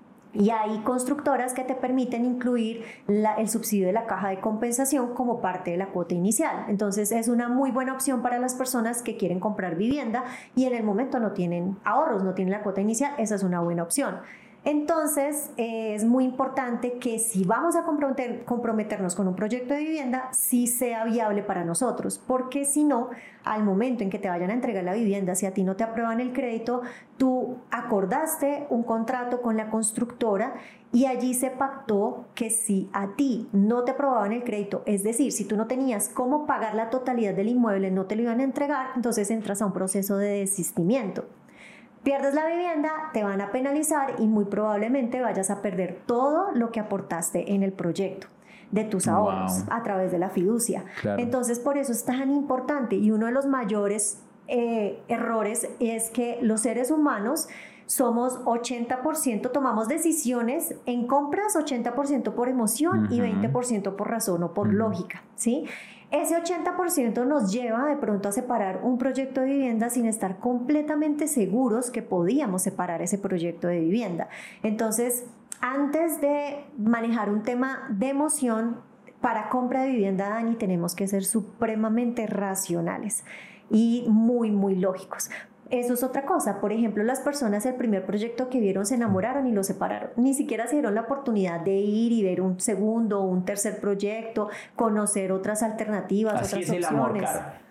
Y hay constructoras que te permiten incluir la, el subsidio de la caja de compensación como parte de la cuota inicial. Entonces es una muy buena opción para las personas que quieren comprar vivienda y en el momento no tienen ahorros, no tienen la cuota inicial. Esa es una buena opción. Entonces, eh, es muy importante que si vamos a comprometer, comprometernos con un proyecto de vivienda, sí sea viable para nosotros, porque si no, al momento en que te vayan a entregar la vivienda, si a ti no te aprueban el crédito, tú acordaste un contrato con la constructora y allí se pactó que si a ti no te aprobaban el crédito, es decir, si tú no tenías cómo pagar la totalidad del inmueble, no te lo iban a entregar, entonces entras a un proceso de desistimiento. Pierdes la vivienda, te van a penalizar y muy probablemente vayas a perder todo lo que aportaste en el proyecto de tus ahorros. Wow. A través de la fiducia. Claro. Entonces, por eso es tan importante, y uno de los mayores eh, errores es que los seres humanos somos ochenta por ciento, tomamos decisiones en compras, ochenta por ciento por emoción uh-huh. y veinte por ciento por razón o por uh-huh. lógica, ¿sí? Ese ochenta por ciento nos lleva de pronto a separar un proyecto de vivienda sin estar completamente seguros que podíamos separar ese proyecto de vivienda. Entonces, antes de manejar un tema de emoción para compra de vivienda, Dani, tenemos que ser supremamente racionales y muy, muy lógicos. Eso es otra cosa. Por ejemplo, las personas el primer proyecto que vieron se enamoraron y lo separaron. Ni siquiera se dieron la oportunidad de ir y ver un segundo o un tercer proyecto, conocer otras alternativas, Así otras es el opciones. Amor, cara.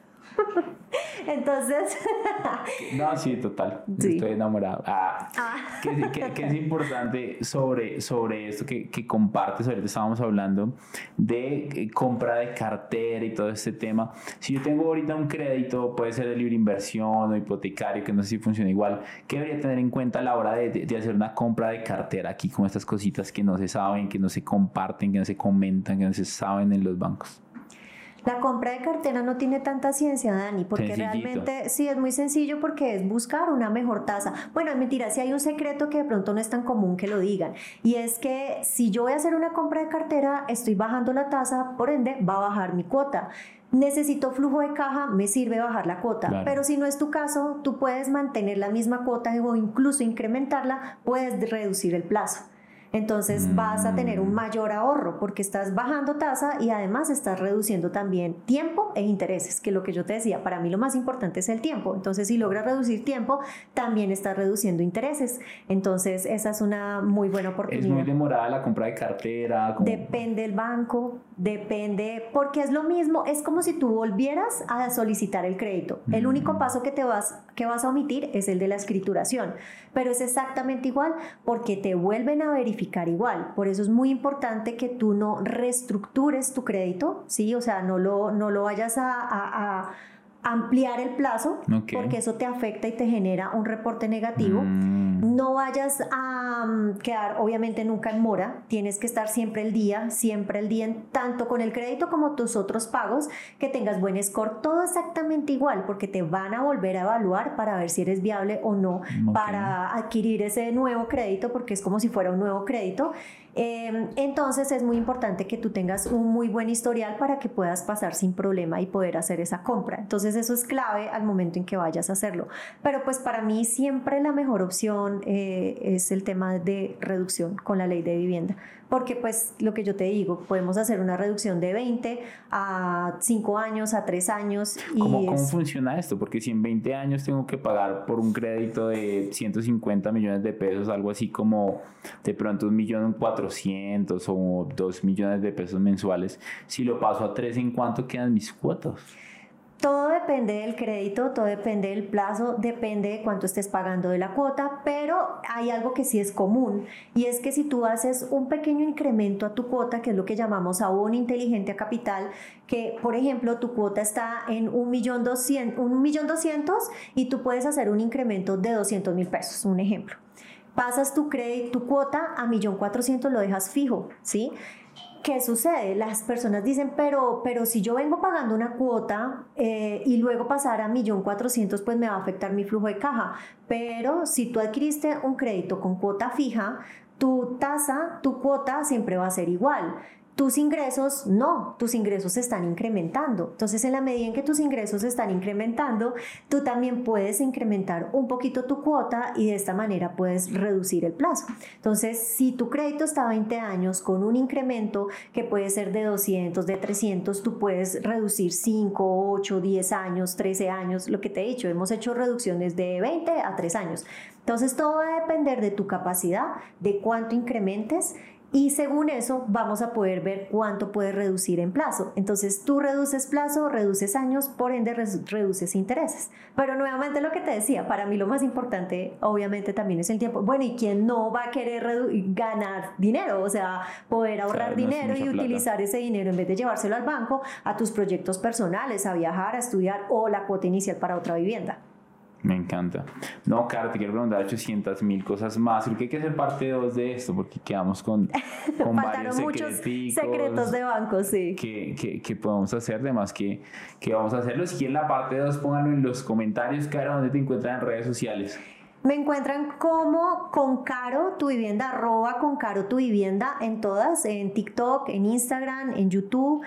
Entonces... no, sí, total. Sí. Estoy enamorado. Ah, ah. Que, que, que es importante sobre, sobre esto que, que compartes. Ahorita estábamos hablando de compra de cartera y todo este tema. Si yo tengo ahorita un crédito, puede ser de libre inversión o hipotecario, que no sé si funciona igual, ¿qué debería tener en cuenta a la hora de, de, de hacer una compra de cartera aquí con estas cositas que no se saben, que no se comparten, que no se comentan, que no se saben en los bancos? La compra de cartera no tiene tanta ciencia, Dani, porque Sencillito. realmente sí es muy sencillo porque es buscar una mejor tasa. Bueno, es mentira, sí hay un secreto que de pronto no es tan común que lo digan, y es que si yo voy a hacer una compra de cartera, estoy bajando la tasa, por ende va a bajar mi cuota. Necesito flujo de caja, me sirve bajar la cuota, claro. Pero si no es tu caso, tú puedes mantener la misma cuota o incluso incrementarla, puedes reducir el plazo. Entonces vas a tener un mayor ahorro porque estás bajando tasa y además estás reduciendo también tiempo e intereses, que lo que yo te decía, para mí lo más importante es el tiempo. Entonces, si logras reducir tiempo, también estás reduciendo intereses. Entonces, esa es una muy buena oportunidad. ¿Es muy demorada la compra de cartera? ¿Cómo? Depende del banco, depende, porque es lo mismo, es como si tú volvieras a solicitar el crédito. El mm. único paso que te vas, que vas a omitir es el de la escrituración, pero es exactamente igual porque te vuelven a verificar igual. Por eso es muy importante que tú no reestructures tu crédito, ¿sí? O sea, no lo, no lo vayas a, a, a ampliar el plazo, okay. porque eso te afecta y te genera un reporte negativo. Mm. No vayas a um, quedar obviamente nunca en mora, tienes que estar siempre el día, siempre el día, en, tanto con el crédito como tus otros pagos, que tengas buen score, todo exactamente igual, porque te van a volver a evaluar para ver si eres viable o no, okay. para adquirir ese nuevo crédito, porque es como si fuera un nuevo crédito. Eh, entonces es muy importante que tú tengas un muy buen historial para que puedas pasar sin problema y poder hacer esa compra. Entonces eso es clave al momento en que vayas a hacerlo. Pero pues para mí siempre la mejor opción eh, es el tema de reducción con la ley de vivienda. Porque pues lo que yo te digo, podemos hacer una reducción de veinte a cinco años, a tres años. Y ¿Cómo, es... ¿Cómo funciona esto? Porque si en veinte años tengo que pagar por un crédito de ciento cincuenta millones de pesos, algo así como de pronto un millón cuatrocientos o dos millones de pesos mensuales, si lo paso a tres, ¿en cuánto quedan mis cuotas? Todo depende del crédito, todo depende del plazo, depende de cuánto estés pagando de la cuota, pero hay algo que sí es común, y es que si tú haces un pequeño incremento a tu cuota, que es lo que llamamos abono inteligente a capital, que por ejemplo tu cuota está en un millón doscientos y tú puedes hacer un incremento de doscientos mil pesos, un ejemplo. Pasas tu crédito, tu cuota a un millón cuatrocientos mil, lo dejas fijo, ¿sí? ¿Qué sucede? Las personas dicen, pero, pero si yo vengo pagando una cuota eh, y luego pasar a un millón cuatrocientos mil, pues me va a afectar mi flujo de caja. Pero si tú adquiriste un crédito con cuota fija, tu tasa, tu cuota siempre va a ser igual. Tus ingresos, no, tus ingresos se están incrementando. Entonces, en la medida en que tus ingresos se están incrementando, tú también puedes incrementar un poquito tu cuota y de esta manera puedes reducir el plazo. Entonces, si tu crédito está a veinte años con un incremento que puede ser de doscientos, de trescientos, tú puedes reducir cinco, ocho, diez años, trece años, lo que te he dicho, hemos hecho reducciones de veinte a tres años. Entonces todo va a depender de tu capacidad, de cuánto incrementes, y según eso vamos a poder ver cuánto puedes reducir en plazo. Entonces tú reduces plazo, reduces años, por ende reduces intereses. Pero nuevamente lo que te decía, para mí lo más importante obviamente también es el tiempo. Bueno, ¿y quién no va a querer ganar dinero? O sea, poder ahorrar, claro, dinero y utilizar plata. Ese dinero en vez de llevárselo al banco, a tus proyectos personales, a viajar, a estudiar o la cuota inicial para otra vivienda. Me encanta. No, Caro, te quiero preguntar ochocientas mil cosas más. Creo que hay que hacer parte dos de esto porque quedamos con, con varios muchos secretos de banco, sí. Que, que, que podemos hacer, además que, que vamos a hacerlo. Si quieren la parte dos, pónganlo en los comentarios. Caro, ¿dónde te encuentran en redes sociales? Me encuentran como con Caro tu vivienda, arroba con Caro tu vivienda en todas, en TikTok, en Instagram, en YouTube.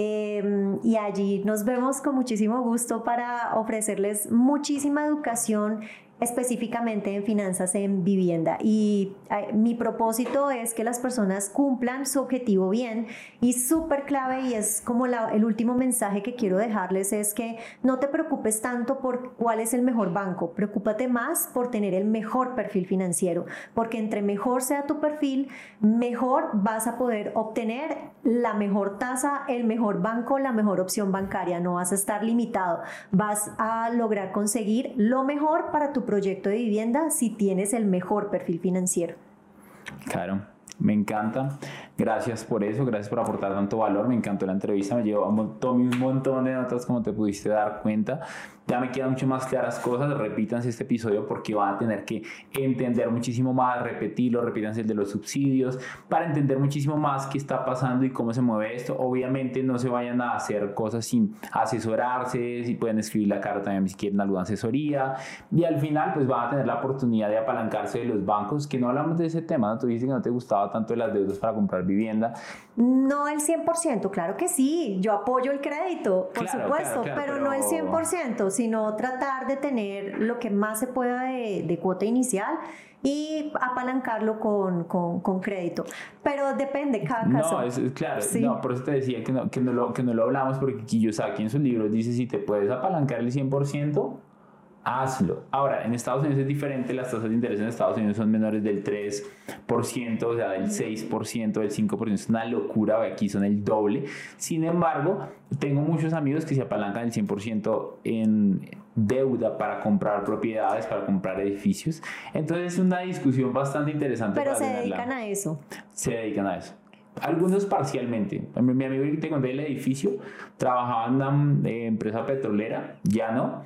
Eh, y allí nos vemos con muchísimo gusto para ofrecerles muchísima educación específicamente en finanzas en vivienda. Y eh, mi propósito es que las personas cumplan su objetivo bien, y súper clave, y es como la, el último mensaje que quiero dejarles, es que no te preocupes tanto por cuál es el mejor banco, preocúpate más por tener el mejor perfil financiero, porque entre mejor sea tu perfil, mejor vas a poder obtener la mejor tasa, el mejor banco, la mejor opción bancaria. No vas a estar limitado, vas a lograr conseguir lo mejor para tu proyecto de vivienda si tienes el mejor perfil financiero. Claro, me encanta. Gracias por eso, gracias por aportar tanto valor. Me encantó la entrevista, me llevó un montón de notas, como te pudiste dar cuenta. Ya me quedan mucho más claras cosas. Repítanse este episodio porque van a tener que entender muchísimo más, repetirlo, repítanse el de los subsidios para entender muchísimo más qué está pasando y cómo se mueve esto. Obviamente no se vayan a hacer cosas sin asesorarse, si pueden escribir la carta también si quieren alguna asesoría, y al final pues van a tener la oportunidad de apalancarse de los bancos, que no hablamos de ese tema, ¿no? Tú dijiste que no te gustaba tanto de las deudas para comprar vivienda. No el cien por ciento, claro que sí, yo apoyo el crédito, por claro, supuesto, claro, claro, pero, pero no el cien por ciento, sino tratar de tener lo que más se pueda de, de cuota inicial y apalancarlo con, con, con crédito. Pero depende cada caso. No, es, es claro, sí. No, por eso te decía que no, que, no lo, que no lo hablamos, porque Kiyosaki en sus libros dice, si te puedes apalancar el cien por ciento, hazlo. Ahora, en Estados Unidos es diferente, las tasas de interés en Estados Unidos son menores del tres por ciento, o sea, del seis por ciento, del cinco por ciento, es una locura, aquí son el doble. Sin embargo, tengo muchos amigos que se apalancan el cien por ciento en deuda para comprar propiedades, para comprar edificios. Entonces es una discusión bastante interesante. Pero para se tenerla. dedican a eso. Se dedican a eso. Algunos parcialmente. Mi amigo que te conté del edificio trabajaba en una eh, empresa petrolera, ya no,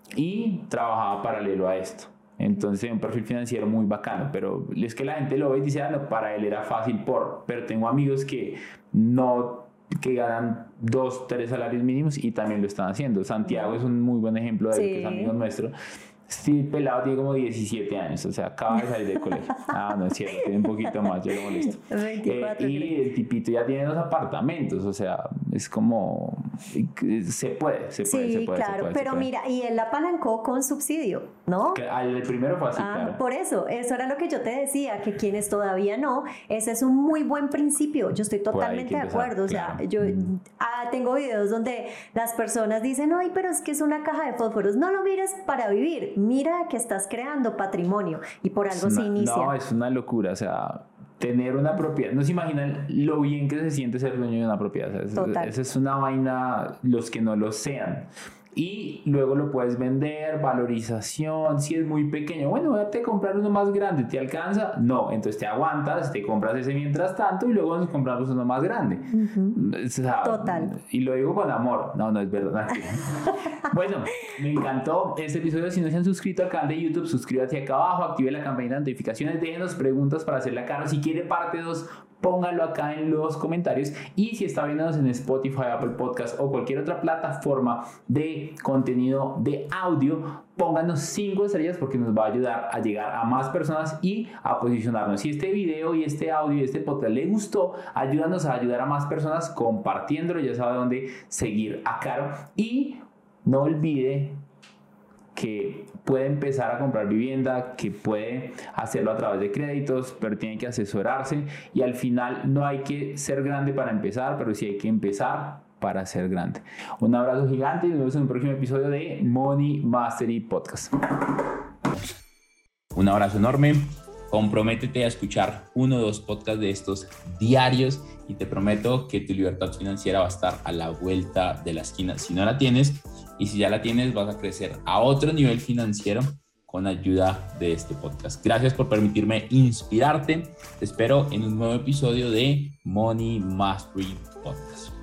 y trabajaba paralelo a esto. Entonces un perfil financiero muy bacano, pero es que la gente lo ve y dice, ah, no, para él era fácil por, pero tengo amigos que no, que ganan dos, tres salarios mínimos y también lo están haciendo. Santiago es un muy buen ejemplo de sí. que es amigo nuestro. Sí, pelado tiene como diecisiete años, o sea, acaba de salir del colegio. Ah, no es cierto, tiene un poquito más, yo lo molesto. veinticuatro, eh, y el tipito ya tiene dos apartamentos, o sea, es como, se puede, se puede, sí, se puede. claro, se puede, pero se puede. mira, y él la apalancó con subsidio, ¿no? Que, el primero fue así, ah, claro. Por eso, eso era lo que yo te decía, que quienes todavía no, ese es un muy buen principio, yo estoy totalmente de acuerdo, claro. o sea, yo mm. ah, tengo videos donde las personas dicen, ay, pero es que es una caja de fósforos, no lo mires para vivir, mira que estás creando patrimonio y por algo una, se inicia. No, es una locura, o sea, tener una propiedad, no se imaginan lo bien que se siente ser dueño de una propiedad, o sea, esa es, es una vaina, los que no lo sean. Y luego lo puedes vender, valorización, si es muy pequeño, bueno, voy a comprar uno más grande, ¿te alcanza? No, entonces te aguantas, te compras ese mientras tanto y luego nos compramos uno más grande. Uh-huh. O sea, total. Y lo digo con amor, no, no es verdad. Bueno, me encantó este episodio. Si no se han suscrito al canal de YouTube, suscríbete acá abajo, active la campana de notificaciones, déjenos preguntas para hacerle a Caro. Si quiere parte dos, póngalo acá en los comentarios, y si está viéndonos en Spotify, Apple Podcast o cualquier otra plataforma de contenido de audio, pónganos cinco estrellas porque nos va a ayudar a llegar a más personas y a posicionarnos. Si este video y este audio y este podcast le gustó, ayúdanos a ayudar a más personas compartiéndolo, ya sabe dónde seguir a Caro, y no olvide que puede empezar a comprar vivienda, que puede hacerlo a través de créditos, pero tiene que asesorarse, y al final no hay que ser grande para empezar, pero sí hay que empezar para ser grande. Un abrazo gigante y nos vemos en un próximo episodio de Money Mastery Podcast. Un abrazo enorme. Comprométete a escuchar uno o dos podcasts de estos diarios y te prometo que tu libertad financiera va a estar a la vuelta de la esquina. Si no la tienes y si ya la tienes, vas a crecer a otro nivel financiero con ayuda de este podcast. Gracias por permitirme inspirarte. Te espero en un nuevo episodio de Money Mastery Podcast.